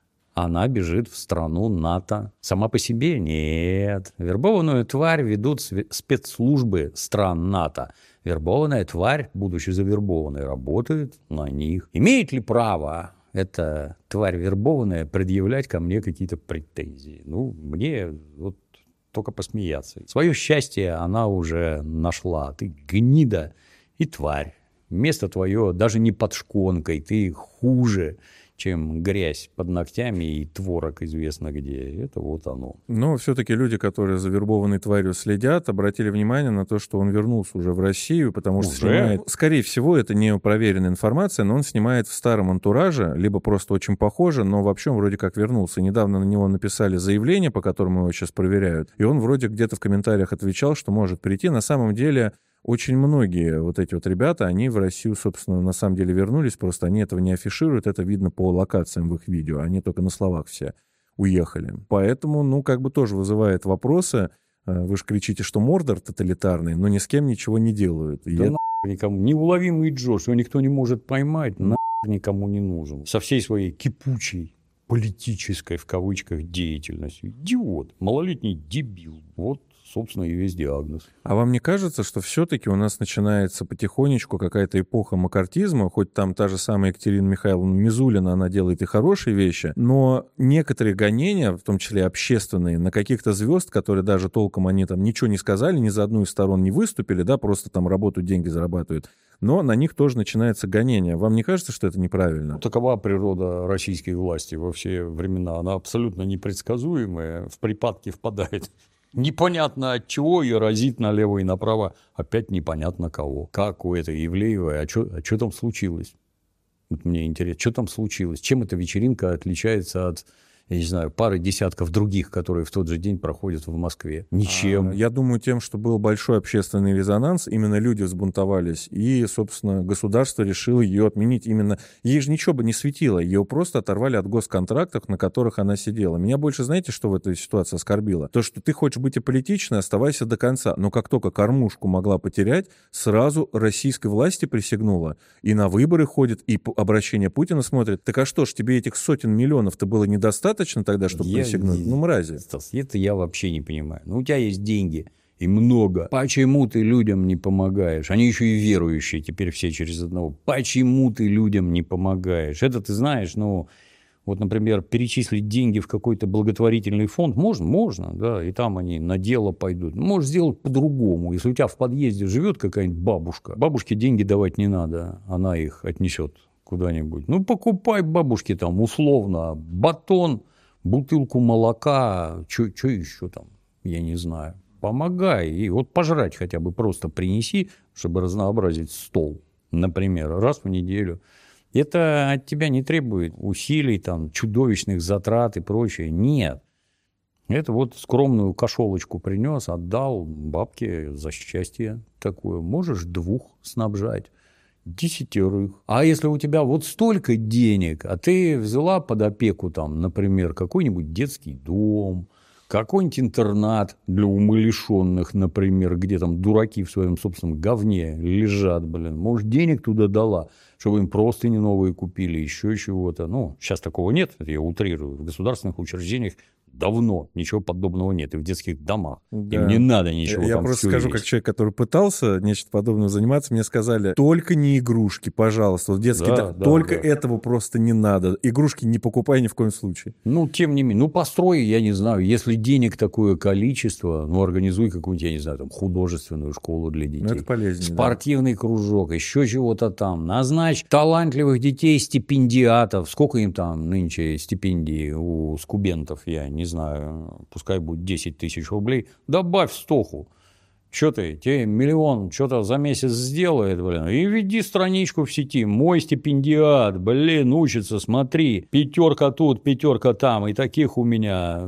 Она бежит в страну НАТО. Сама по себе? Нет. Вербованную тварь ведут спецслужбы стран НАТО. Вербованная тварь, будучи завербованной, работает на них. Имеет ли право эта тварь вербованная предъявлять ко мне какие-то претензии? Ну, мне вот только посмеяться. Свое счастье она уже нашла. Ты гнида и тварь. Место твое даже не под шконкой. Ты хуже, чем грязь под ногтями и творог известно где. Это вот оно. Но все-таки люди, которые за вербованной тварью следят, обратили внимание на то, что он вернулся уже в Россию, потому что снимает... Скорее всего, это не проверенная информация, но он снимает в старом антураже, либо просто очень похоже, но вообще он вроде как вернулся. Недавно на него написали заявление, по которому его сейчас проверяют, и он вроде где-то в комментариях отвечал, что может прийти. На самом деле... Очень многие вот эти вот ребята, они в Россию, собственно, на самом деле вернулись, просто они этого не афишируют, это видно по локациям в их видео, они только на словах все уехали. Поэтому, ну, как бы тоже вызывает вопросы. Вы же кричите, что Мордор тоталитарный, но ни с кем ничего не делают. Да никому. Неуловимый Джош, его никто не может поймать, никому не нужен. Со всей своей кипучей политической, в кавычках, деятельностью. Идиот, малолетний дебил. Вот. Собственно, и весь диагноз. А вам не кажется, что все-таки у нас начинается потихонечку какая-то эпоха макартизма, хоть там та же самая Екатерина Михайловна Мизулина, она делает и хорошие вещи, но некоторые гонения, в том числе общественные, на каких-то звезд, которые даже толком они там ничего не сказали, ни за одну из сторон не выступили, да, просто там работают, деньги зарабатывают, но на них тоже начинается гонение. Вам не кажется, что это неправильно? Такова природа российской власти во все времена. Она абсолютно непредсказуемая, в припадки впадает. Непонятно от чего ее разит налево и направо, опять непонятно кого. Как у этой Ивлеевой, а что там случилось? Вот мне интересно, что там случилось? Чем эта вечеринка отличается от я не знаю, пары десятков других, которые в тот же день проходят в Москве. Ничем. Я думаю, тем, что был большой общественный резонанс, именно люди взбунтовались, и, собственно, государство решило ее отменить. Именно ей же ничего бы не светило, ее просто оторвали от госконтрактов, на которых она сидела. Меня больше, знаете, что в этой ситуации оскорбило? То, что ты хочешь быть аполитичной, оставайся до конца. Но как только кормушку могла потерять, сразу российской власти присягнула. И на выборы ходит, и обращение Путина смотрит. Так а что ж, тебе этих сотен миллионов-то было недостаточно тогда, чтобы присягнуть? Ну, мрази. Стас, это я вообще не понимаю. Ну, у тебя есть деньги, и много. Почему ты людям не помогаешь? Они еще и верующие, теперь все через одного. Почему ты людям не помогаешь? Это ты знаешь, ну, вот, например, перечислить деньги в какой-то благотворительный фонд можно, да, и там они на дело пойдут. Можешь сделать по-другому. Если у тебя в подъезде живет какая-нибудь бабушка, бабушке деньги давать не надо, она их отнесет куда-нибудь. Ну, покупай бабушке там условно батон, бутылку молока, что еще там, я не знаю. Помогай. И вот пожрать хотя бы просто принеси, чтобы разнообразить стол, например, раз в неделю. Это от тебя не требует усилий, там, чудовищных затрат и прочее. Нет. Это вот скромную кошелочку принес, отдал бабке за счастье такое. Можешь 2 снабжать. 10. А если у тебя вот столько денег, а ты взяла под опеку, там, например, какой-нибудь детский дом, какой-нибудь интернат для умалишенных, например, где там дураки в своем собственном говне лежат, блин, может, денег туда дала, чтобы им простыни новые купили, еще чего-то. Ну, сейчас такого нет, это я утрирую. В государственных учреждениях давно ничего подобного нет, и в детских домах. Да. Им не надо ничего. Я там просто скажу, есть. Как человек, который пытался нечто подобное заниматься, мне сказали, только не игрушки, пожалуйста. Вот детский только этого просто не надо. Игрушки не покупай ни в коем случае. Ну, тем не менее, ну, построй, я не знаю, если денег такое количество, ну, организуй какую-нибудь, я не знаю, там, художественную школу для детей. Ну, это полезнее. Спортивный кружок, еще чего-то там. Назначь талантливых детей стипендиатов. Сколько им там нынче стипендий у скубентов, я не знаю, пускай будет 10 000 рублей, добавь 100. Что ты, тебе 1 миллион что-то за месяц сделает, блин, и веди страничку в сети, мой стипендиат, блин, учится, смотри, 5 тут, 5 там, и таких у меня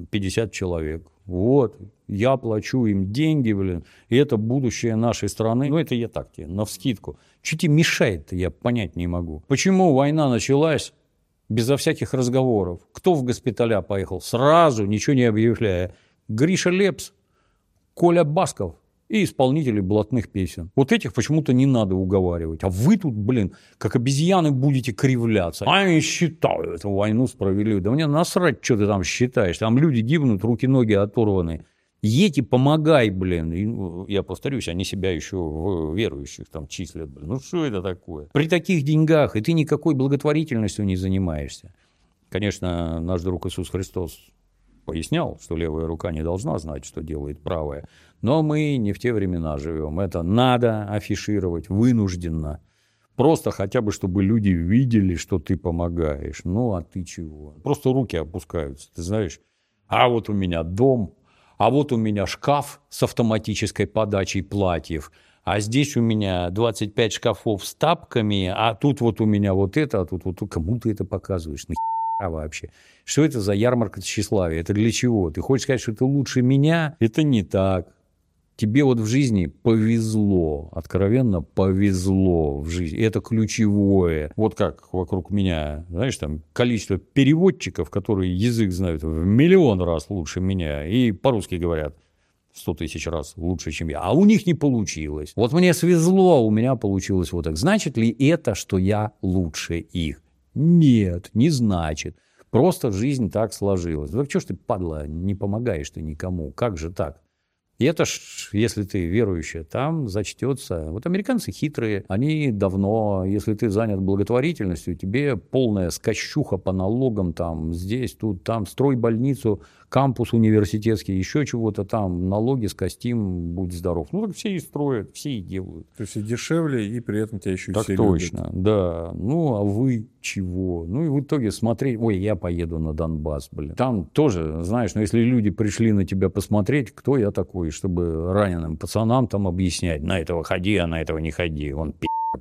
50 человек. Вот, я плачу им деньги, блин, и это будущее нашей страны. Ну, это я так тебе, навскидку. Что тебе мешает-то, я понять не могу. Почему война началась безо всяких разговоров? Кто в госпиталя поехал? Сразу, ничего не объявляя. Гриша Лепс, Коля Басков и исполнители блатных песен. Вот этих почему-то не надо уговаривать. А вы тут, блин, как обезьяны будете кривляться. А я считаю эту войну справедливой. Да мне насрать, что ты там считаешь. Там люди гибнут, руки-ноги оторваны. Едь и помогай, блин. И, я повторюсь, они себя еще в верующих там числят. Блин. Ну, что это такое? При таких деньгах, и ты никакой благотворительностью не занимаешься. Конечно, наш друг Иисус Христос пояснял, что левая рука не должна знать, что делает правая. Но мы не в те времена живем. Это надо афишировать вынужденно. Просто хотя бы, чтобы люди видели, что ты помогаешь. Ну, а ты чего? Просто руки опускаются. Ты знаешь, а вот у меня дом, а вот у меня шкаф с автоматической подачей платьев, а здесь у меня 25 шкафов с тапками, а тут вот у меня вот это, а тут вот кому ты это показываешь? Нахера вообще? Что это за ярмарка тщеславия? Это для чего? Ты хочешь сказать, что ты лучше меня? Это не так. Тебе вот в жизни повезло, откровенно повезло в жизни. Это ключевое. Вот как вокруг меня, знаешь, там количество переводчиков, которые язык знают в 1 000 000 раз лучше меня и по-русски говорят 100 000 раз лучше, чем я. А у них не получилось. Вот мне свезло, у меня получилось вот так. Значит ли это, что я лучше их? Нет, не значит. Просто жизнь так сложилась. Ну, что ж ты, падла, не помогаешь ты никому? Как же так? И это ж, если ты верующая, там зачтется. Вот американцы хитрые, они давно, если ты занят благотворительностью, тебе полная скощуха по налогам, там, здесь, тут, там, строй больницу, кампус университетский, еще чего-то там, налоги скостим, будь здоров. Ну, так все и строят, все и делают. То есть и дешевле, и при этом тебя еще так все точно, любят. Да. Ну, а вы чего? Ну, и в итоге смотреть, ой, я поеду на Донбасс, блин. Там тоже, знаешь, ну, если люди пришли на тебя посмотреть, кто я такой, чтобы раненым пацанам там объяснять, на этого ходи, а на этого не ходи. Он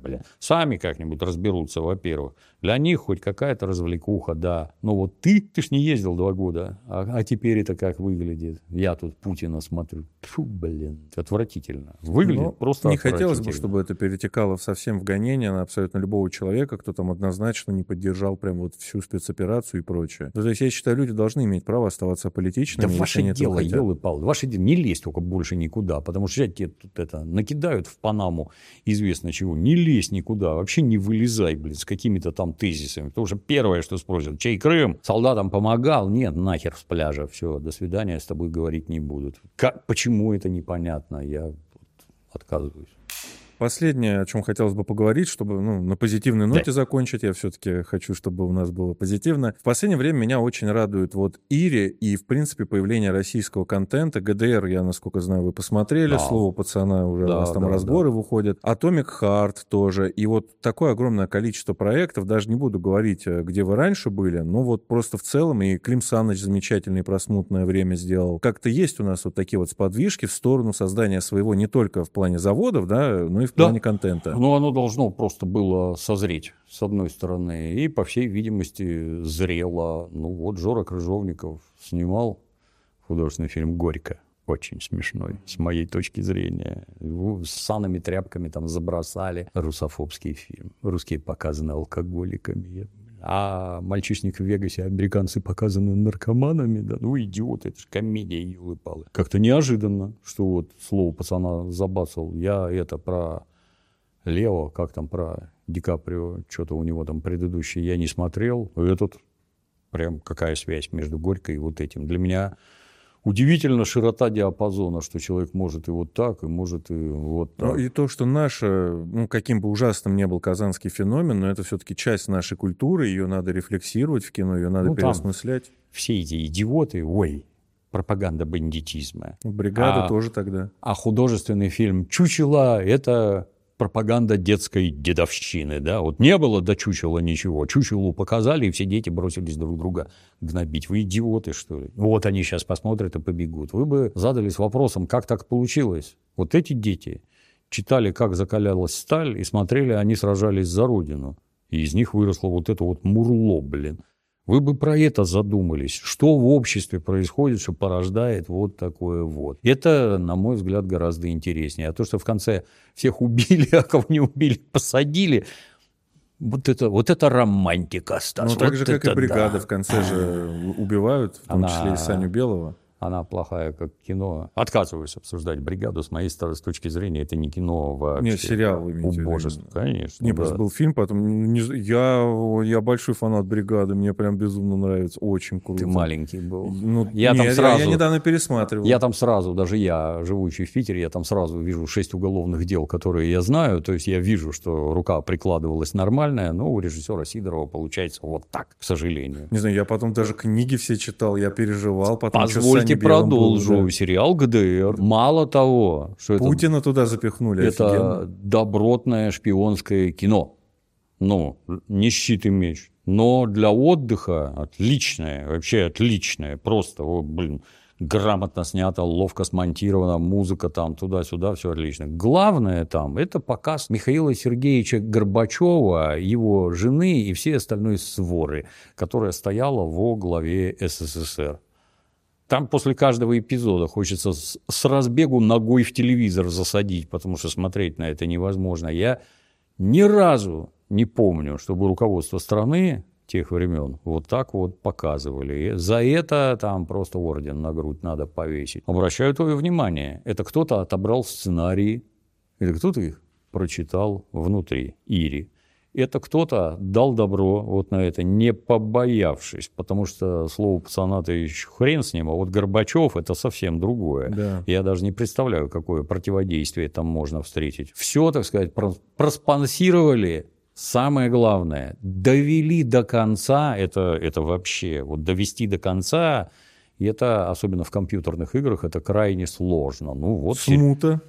блин. Сами как-нибудь разберутся, во-первых. Для них хоть какая-то развлекуха, да. Но вот ты ж не ездил 2 года, а теперь это как выглядит? Я тут Путина смотрю. Фу, блин, отвратительно. Выглядит просто не отвратительно. хотелось бы, чтобы это перетекало совсем в гонение на абсолютно любого человека, кто там однозначно не поддержал прям вот всю спецоперацию и прочее. То есть я считаю, люди должны иметь право оставаться политичными. Да ваше дело, елы-палы, ваше дело, не лезь только больше никуда, потому что тебе тут это накидают в Панаму известно чего. Не лезь никуда, вообще не вылезай, блин, с какими-то там тезисами. Потому что первое, что спросят, чей Крым? Солдатам помогал? Нет, нахер с пляжа, все, до свидания, с тобой говорить не будут. Почему это непонятно? Я отказываюсь. Последнее, о чем хотелось бы поговорить, чтобы на позитивной ноте закончить, я все-таки хочу, чтобы у нас было позитивно. В последнее время меня очень радует вот Ири и, в принципе, появление российского контента. ГДР, я, насколько знаю, вы посмотрели, да. Слово пацана, уже у нас там разборы выходят. Atomic Heart тоже. И вот такое огромное количество проектов, даже не буду говорить, где вы раньше были, но вот просто в целом, и Клим Саныч замечательный про смутное время сделал. Как-то есть у нас вот такие вот сподвижки в сторону создания своего не только в плане заводов, да, но и в плане контента. Ну, оно должно просто было созреть, с одной стороны, и, по всей видимости, зрело. Ну, вот Жора Крыжовников снимал художественный фильм «Горько». Очень смешной, с моей точки зрения. Его с санными тряпками там забросали. Русофобский фильм. Русские показаны алкоголиками. А «Мальчишник в Вегасе» американцы показаны наркоманами. Да? Ну, идиоты, это же комедия, елы-палы. Как-то неожиданно, что вот слово пацана забацал. Я это про Лео, как там про Ди Каприо, что-то у него там предыдущее я не смотрел. Этот прям какая связь между «Горько» и вот этим. Для меня удивительно широта диапазона, что человек может и вот так, и может и вот так. Ну, и то, что наше, каким бы ужасным ни был казанский феномен, но это все-таки часть нашей культуры, ее надо рефлексировать в кино, ее надо переосмыслять. Все эти идиоты, пропаганда бандитизма. «Бригада» тоже тогда. А художественный фильм «Чучело» — это пропаганда детской дедовщины, да, вот не было до чучела ничего, чучелу показали, и все дети бросились друг друга гнобить. Вы идиоты, что ли? Вот они сейчас посмотрят и побегут. Вы бы задались вопросом, как так получилось? Вот эти дети читали, как закалялась сталь, и смотрели, они сражались за родину. И из них выросло вот это вот мурло, блин. Вы бы про это задумались. Что в обществе происходит, что порождает вот такое вот. Это, на мой взгляд, гораздо интереснее. А то, что в конце всех убили, а кого не убили, посадили, вот это романтика, Стас. Ну, так же, как и «Бригада». В конце же убивают, в том числе и Саню Белого. Она плохая, как кино. Отказываюсь обсуждать «Бригаду». С моей стороны, с точки зрения, это не кино вообще. Нет, сериал вы имеете в виду. Убожество, конечно. Не, просто был фильм, потом... Я большой фанат «Бригады», мне прям безумно нравится, очень круто. Ты маленький был. Я недавно пересматривал. Я там сразу, даже я, живущий в Питере, я там сразу вижу 6 уголовных дел, которые я знаю. То есть я вижу, что рука прикладывалась нормальная, но у режиссера Сидорова получается вот так, к сожалению. Не знаю, я потом даже книги все читал, я переживал. Потом Позвольте продолжу. Сериал ГДР. Мало того, что Путина туда запихнули. Это офигенно. Добротное шпионское кино. Ну, не щит и меч. Но для отдыха отличное, вообще отличное. Просто, грамотно снято, ловко смонтировано, музыка там туда-сюда, все отлично. Главное там, это показ Михаила Сергеевича Горбачева, его жены и всей остальной своры, которая стояла во главе СССР. Там после каждого эпизода хочется с разбегу ногой в телевизор засадить, потому что смотреть на это невозможно. Я ни разу не помню, чтобы руководство страны тех времен вот так вот показывали. И за это там просто орден на грудь надо повесить. Обращаю твое внимание, это кто-то отобрал сценарии, это кто-то их прочитал внутри Ири. Это кто-то дал добро вот на это, не побоявшись, потому что слово пацана-то еще хрен с ним, а вот Горбачев – это совсем другое. Да. Я даже не представляю, какое противодействие там можно встретить. Все, так сказать, проспонсировали. Самое главное, довели до конца, это вообще, вот довести до конца, и это, особенно в компьютерных играх, это крайне сложно. Ну, вот Смута.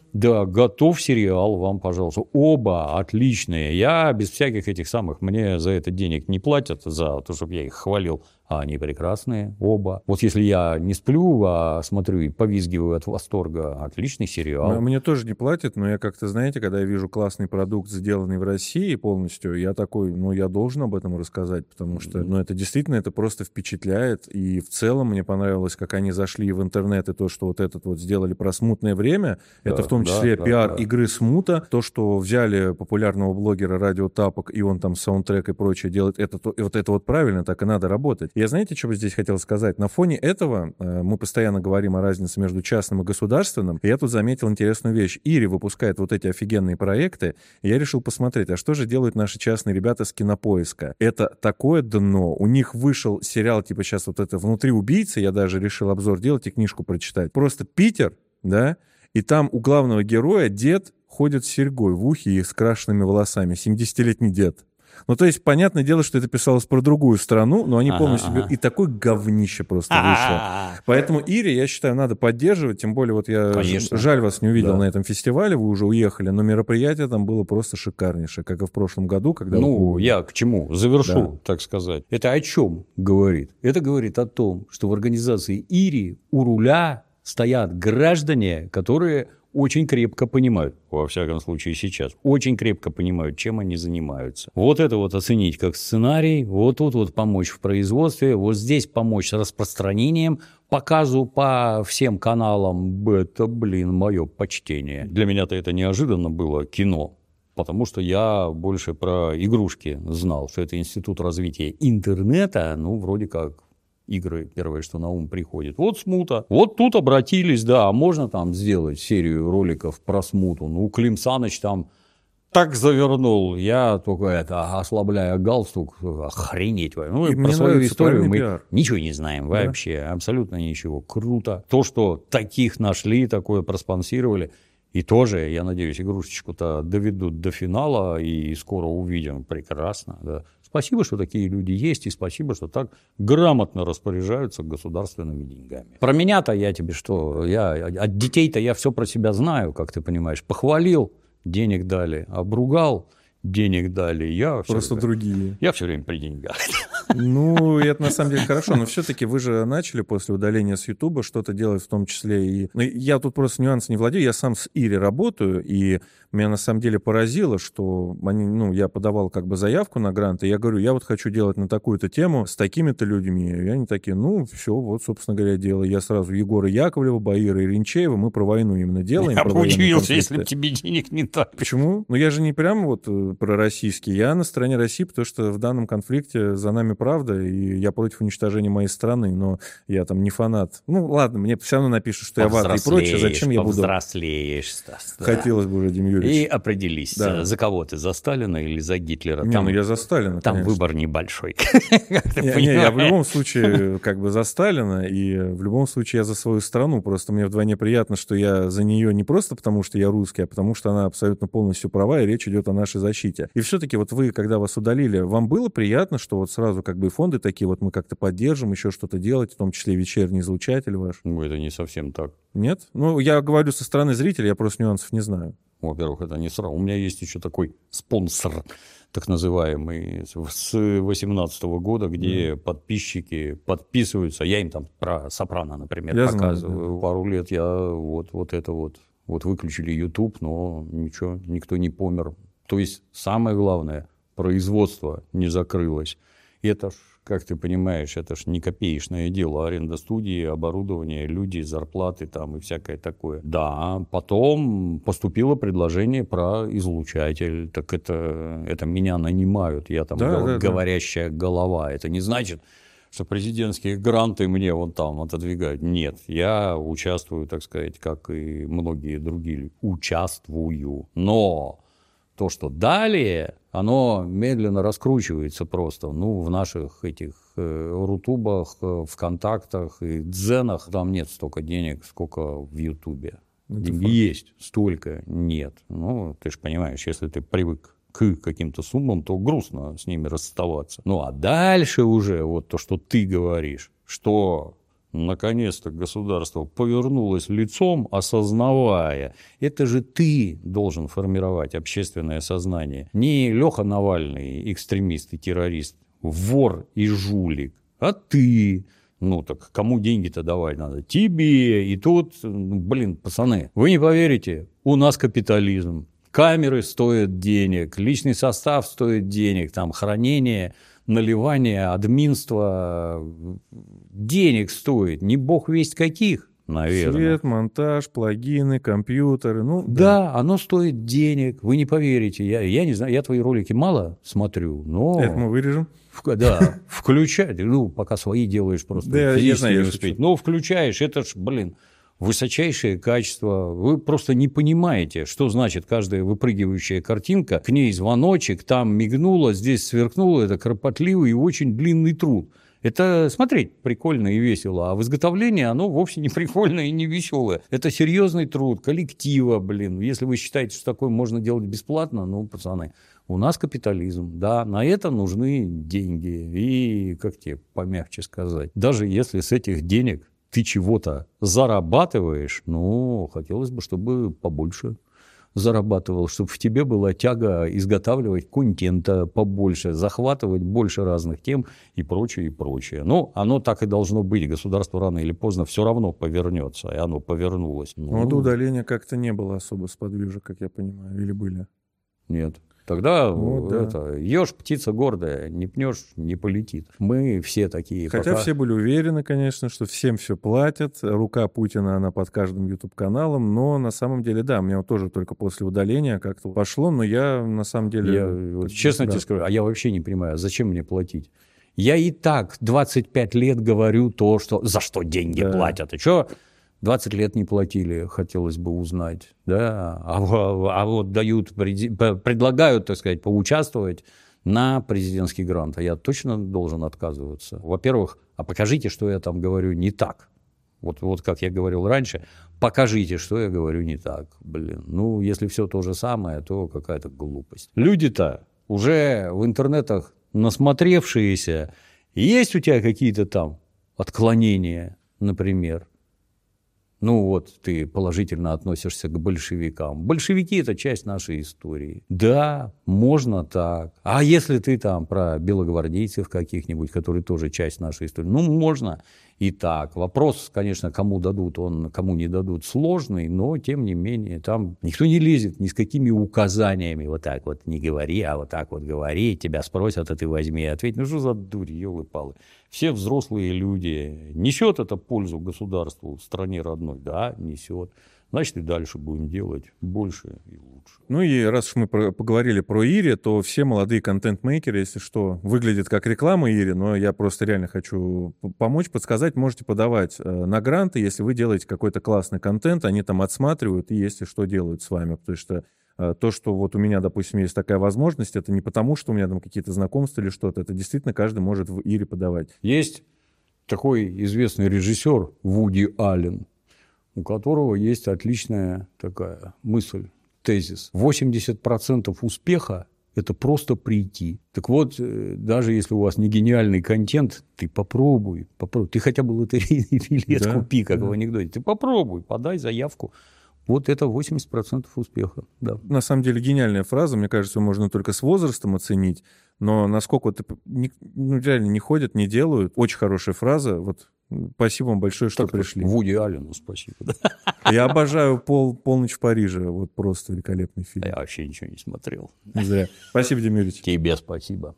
Да, готов сериал вам, пожалуйста. Оба отличные. Я без всяких этих самых, мне за это денег не платят, за то, чтобы я их хвалил. А они прекрасные, оба. Вот если я не сплю, а смотрю и повизгиваю от восторга, отличный сериал. Мне тоже не платят, но я как-то, знаете, когда я вижу классный продукт, сделанный в России полностью, я такой, я должен об этом рассказать, потому что, это действительно, это просто впечатляет. И в целом мне понравилось, как они зашли в интернет, и то, что вот этот вот сделали про смутное время, это в том числе пиар игры Смута, то, что взяли популярного блогера Радио Тапок, и он там саундтрек и прочее делает, это вот правильно, так и надо работать. Я, знаете, что бы здесь хотел сказать? На фоне этого мы постоянно говорим о разнице между частным и государственным, и я тут заметил интересную вещь. Ири выпускает вот эти офигенные проекты, и я решил посмотреть, а что же делают наши частные ребята с Кинопоиска? Это такое дно. У них вышел сериал, типа сейчас вот это «Внутри убийцы», я даже решил обзор делать и книжку прочитать. Просто Питер, да, и там у главного героя дед ходит с серьгой в ухе и с крашенными волосами, 70-летний дед. То есть, понятное дело, что это писалось про другую страну, но они полностью... И такое говнище просто вышло. Поэтому Ири, я считаю, надо поддерживать, тем более, вот я... Жаль, вас не увидел на этом фестивале, вы уже уехали, но мероприятие там было просто шикарнейшее, как и в прошлом году, когда... я к чему? Завершу, так сказать. Это о чем говорит? Это говорит о том, что в организации Ири у руля стоят граждане, которые... очень крепко понимают, во всяком случае сейчас, очень крепко понимают, чем они занимаются. Вот это вот оценить как сценарий, вот тут вот помочь в производстве, вот здесь помочь с распространением, показу по всем каналам. Это, мое почтение. Для меня-то это неожиданно было кино. Потому что я больше про игрушки знал, что это институт развития интернета, вроде как игры, первое, что на ум приходит. Вот Смута. Вот тут обратились, да, можно там сделать серию роликов про Смуту. Клим Саныч там так завернул. Я только ослабляя галстук, охренеть. Про свою историю мы ничего не знаем вообще. Абсолютно ничего. Круто. То, что таких нашли, такое проспонсировали. И тоже, я надеюсь, игрушечку-то доведут до финала и скоро увидим. Прекрасно, да. Спасибо, что такие люди есть, и спасибо, что так грамотно распоряжаются государственными деньгами. Про меня-то я тебе что? От детей-то я все про себя знаю, как ты понимаешь. Похвалил, денег дали, обругал, денег дали. Просто другие. Я все время при деньгах. Это на самом деле хорошо, но все-таки вы же начали после удаления с Ютуба что-то делать, в том числе и... Я тут просто нюансы не владею, я сам с Ири работаю, и меня на самом деле поразило, что я подавал как бы заявку на грант, и я говорю, я вот хочу делать на такую-то тему с такими-то людьми, и они такие, все, вот, собственно говоря, делаю. Я сразу Егора Яковлева, Баира Иринчеева, мы про войну именно делаем. Я бы удивился, если бы тебе денег не дали. Почему? Я же не прям вот пророссийский, я на стороне России, потому что в данном конфликте за нами правда, и я против уничтожения моей страны, но я там не фанат. Ладно, мне все равно напишут, что я вата и прочее, зачем я буду... Повзрослеешь, Стас. Хотелось бы уже, Дим Юрьевич. И определись, за кого ты, за Сталина или за Гитлера. Я за Сталина, там выбор небольшой. Я в любом случае как бы за Сталина, и в любом случае я за свою страну. Просто мне вдвойне приятно, что я за нее не просто потому, что я русский, а потому что она абсолютно полностью права, и речь идет о нашей защите. И все-таки вот вы, когда вас удалили, вам было приятно, что вот сразу как бы и фонды такие, вот мы как-то поддержим, еще что-то делать, в том числе вечерний излучатель ваш? Это не совсем так. Нет? Я говорю со стороны зрителя, я просто нюансов не знаю. Во-первых, это не сразу. У меня есть еще такой спонсор, так называемый, с 2018 года, где подписчики подписываются. Я им там про «Сопрано», например, показываю. Знаю, да. Пару лет я вот это вот выключили YouTube, но ничего, никто не помер. То есть самое главное, производство не закрылось. И это ж, как ты понимаешь, это ж не копеечное дело. Аренда студии, оборудование, люди, зарплаты там и всякое такое. Да, потом поступило предложение про излучатель. Так это меня нанимают. Я там говорящая голова. Это не значит, что президентские гранты мне вон там отодвигают. Нет, я участвую, так сказать, как и многие другие. Участвую. Но то, что далее, оно медленно раскручивается просто. В наших этих рутубах, ВКонтактах и дзенах там нет столько денег, сколько в Ютубе. Деньги есть, столько нет. Ты же понимаешь, если ты привык к каким-то суммам, то грустно с ними расставаться. А дальше уже вот то, что ты говоришь, что наконец-то государство повернулось лицом, осознавая, это же ты должен формировать общественное сознание. Не Леха Навальный, экстремист и террорист, вор и жулик, а ты. Ну так кому деньги-то давать надо? Тебе. И тут, блин, пацаны, вы не поверите, у нас капитализм. Камеры стоят денег, личный состав стоит денег, там хранение, наливание, админство денег стоит. Не бог весть каких, наверное. Свет, монтаж, плагины, компьютеры. Ну, да, оно стоит денег. Вы не поверите. Я не знаю, я твои ролики мало смотрю, но... Это мы вырежем. Да, включать. Ну, пока свои делаешь просто. Да, физически не успеть. Но включаешь, это ж, блин, высочайшее качество. Вы просто не понимаете, что значит каждая выпрыгивающая картинка. К ней звоночек, там мигнуло, здесь сверкнуло. Это кропотливый и очень длинный труд. Это смотреть прикольно и весело, а в изготовлении оно вовсе не прикольно и не веселое. Это серьезный труд коллектива, блин. Если вы считаете, что такое можно делать бесплатно, ну, пацаны, у нас капитализм, да, на это нужны деньги. И, как тебе помягче сказать, даже если с этих денег ты чего-то зарабатываешь, ну, хотелось бы, чтобы побольше зарабатывал, чтобы в тебе была тяга изготавливать контента побольше, захватывать больше разных тем и прочее, и прочее. Ну, оно так и должно быть. Государство рано или поздно все равно повернется, и оно повернулось. Ну, до удаления как-то не было особо сподвижек, как я понимаю, или были? Нет. Тогда вот, это, ешь, птица гордая, не пнешь, не полетит. Мы все такие. Хотя все были уверены, конечно, что всем все платят. Рука Путина, она под каждым YouTube-каналом. Но на самом деле, да, у меня вот тоже только после удаления как-то пошло. Но я на самом деле... Я, вот, честно тебе скажу, а я вообще не понимаю, зачем мне платить? Я и так 25 лет говорю то, что за что деньги платят. И что? 20 лет не платили, хотелось бы узнать, да, а вот дают, предлагают, так сказать, поучаствовать на президентский грант, а я точно должен отказываться. Во-первых, а покажите, что я там говорю не так. Вот как я говорил раньше, покажите, что я говорю не так. Блин, ну, если все то же самое, то какая-то глупость. Люди-то уже в интернетах насмотревшиеся, есть у тебя какие-то там отклонения, например? Ну вот, ты положительно относишься к большевикам. Большевики – это часть нашей истории. Да, можно так. А если ты там про белогвардейцев каких-нибудь, которые тоже часть нашей истории, ну, можно и так. Вопрос, конечно, кому дадут, кому не дадут, сложный, но, тем не менее, там никто не лезет ни с какими указаниями. Вот так вот не говори, а вот так вот говори. Тебя спросят, а ты возьми и ответь. Ну, что за дурь, елы-палы. Все взрослые люди. Несет это пользу государству, стране родной? Да, несет. Значит, и дальше будем делать больше и лучше. Ну и раз уж мы поговорили про Ири, то все молодые контент-мейкеры, если что, выглядят как реклама Ири, но я просто реально хочу помочь, подсказать. Можете подавать на гранты, если вы делаете какой-то классный контент, они там отсматривают и если что делают с вами. Потому что то, что вот у меня, допустим, есть такая возможность, это не потому, что у меня там какие-то знакомства или что-то, это действительно каждый может в Ири подавать. Есть такой известный режиссер Вуди Аллен, у которого есть отличная такая мысль, тезис. 80% успеха – это просто прийти. Так вот, даже если у вас не гениальный контент, ты попробуй. Ты хотя бы лотерейный билет купи, как в анекдоте. Ты попробуй, подай заявку. Вот это 80% успеха. Да. На самом деле гениальная фраза. Мне кажется, можно только с возрастом оценить. Но насколько это реально не ходят, не делают. Очень хорошая фраза. Вот. Спасибо вам большое, что пришли. Вуди Аллену спасибо. Я обожаю «Полночь в Париже». Вот просто великолепный фильм. Я вообще ничего не смотрел. Зря. Спасибо, Демид Юрьевич. Тебе спасибо.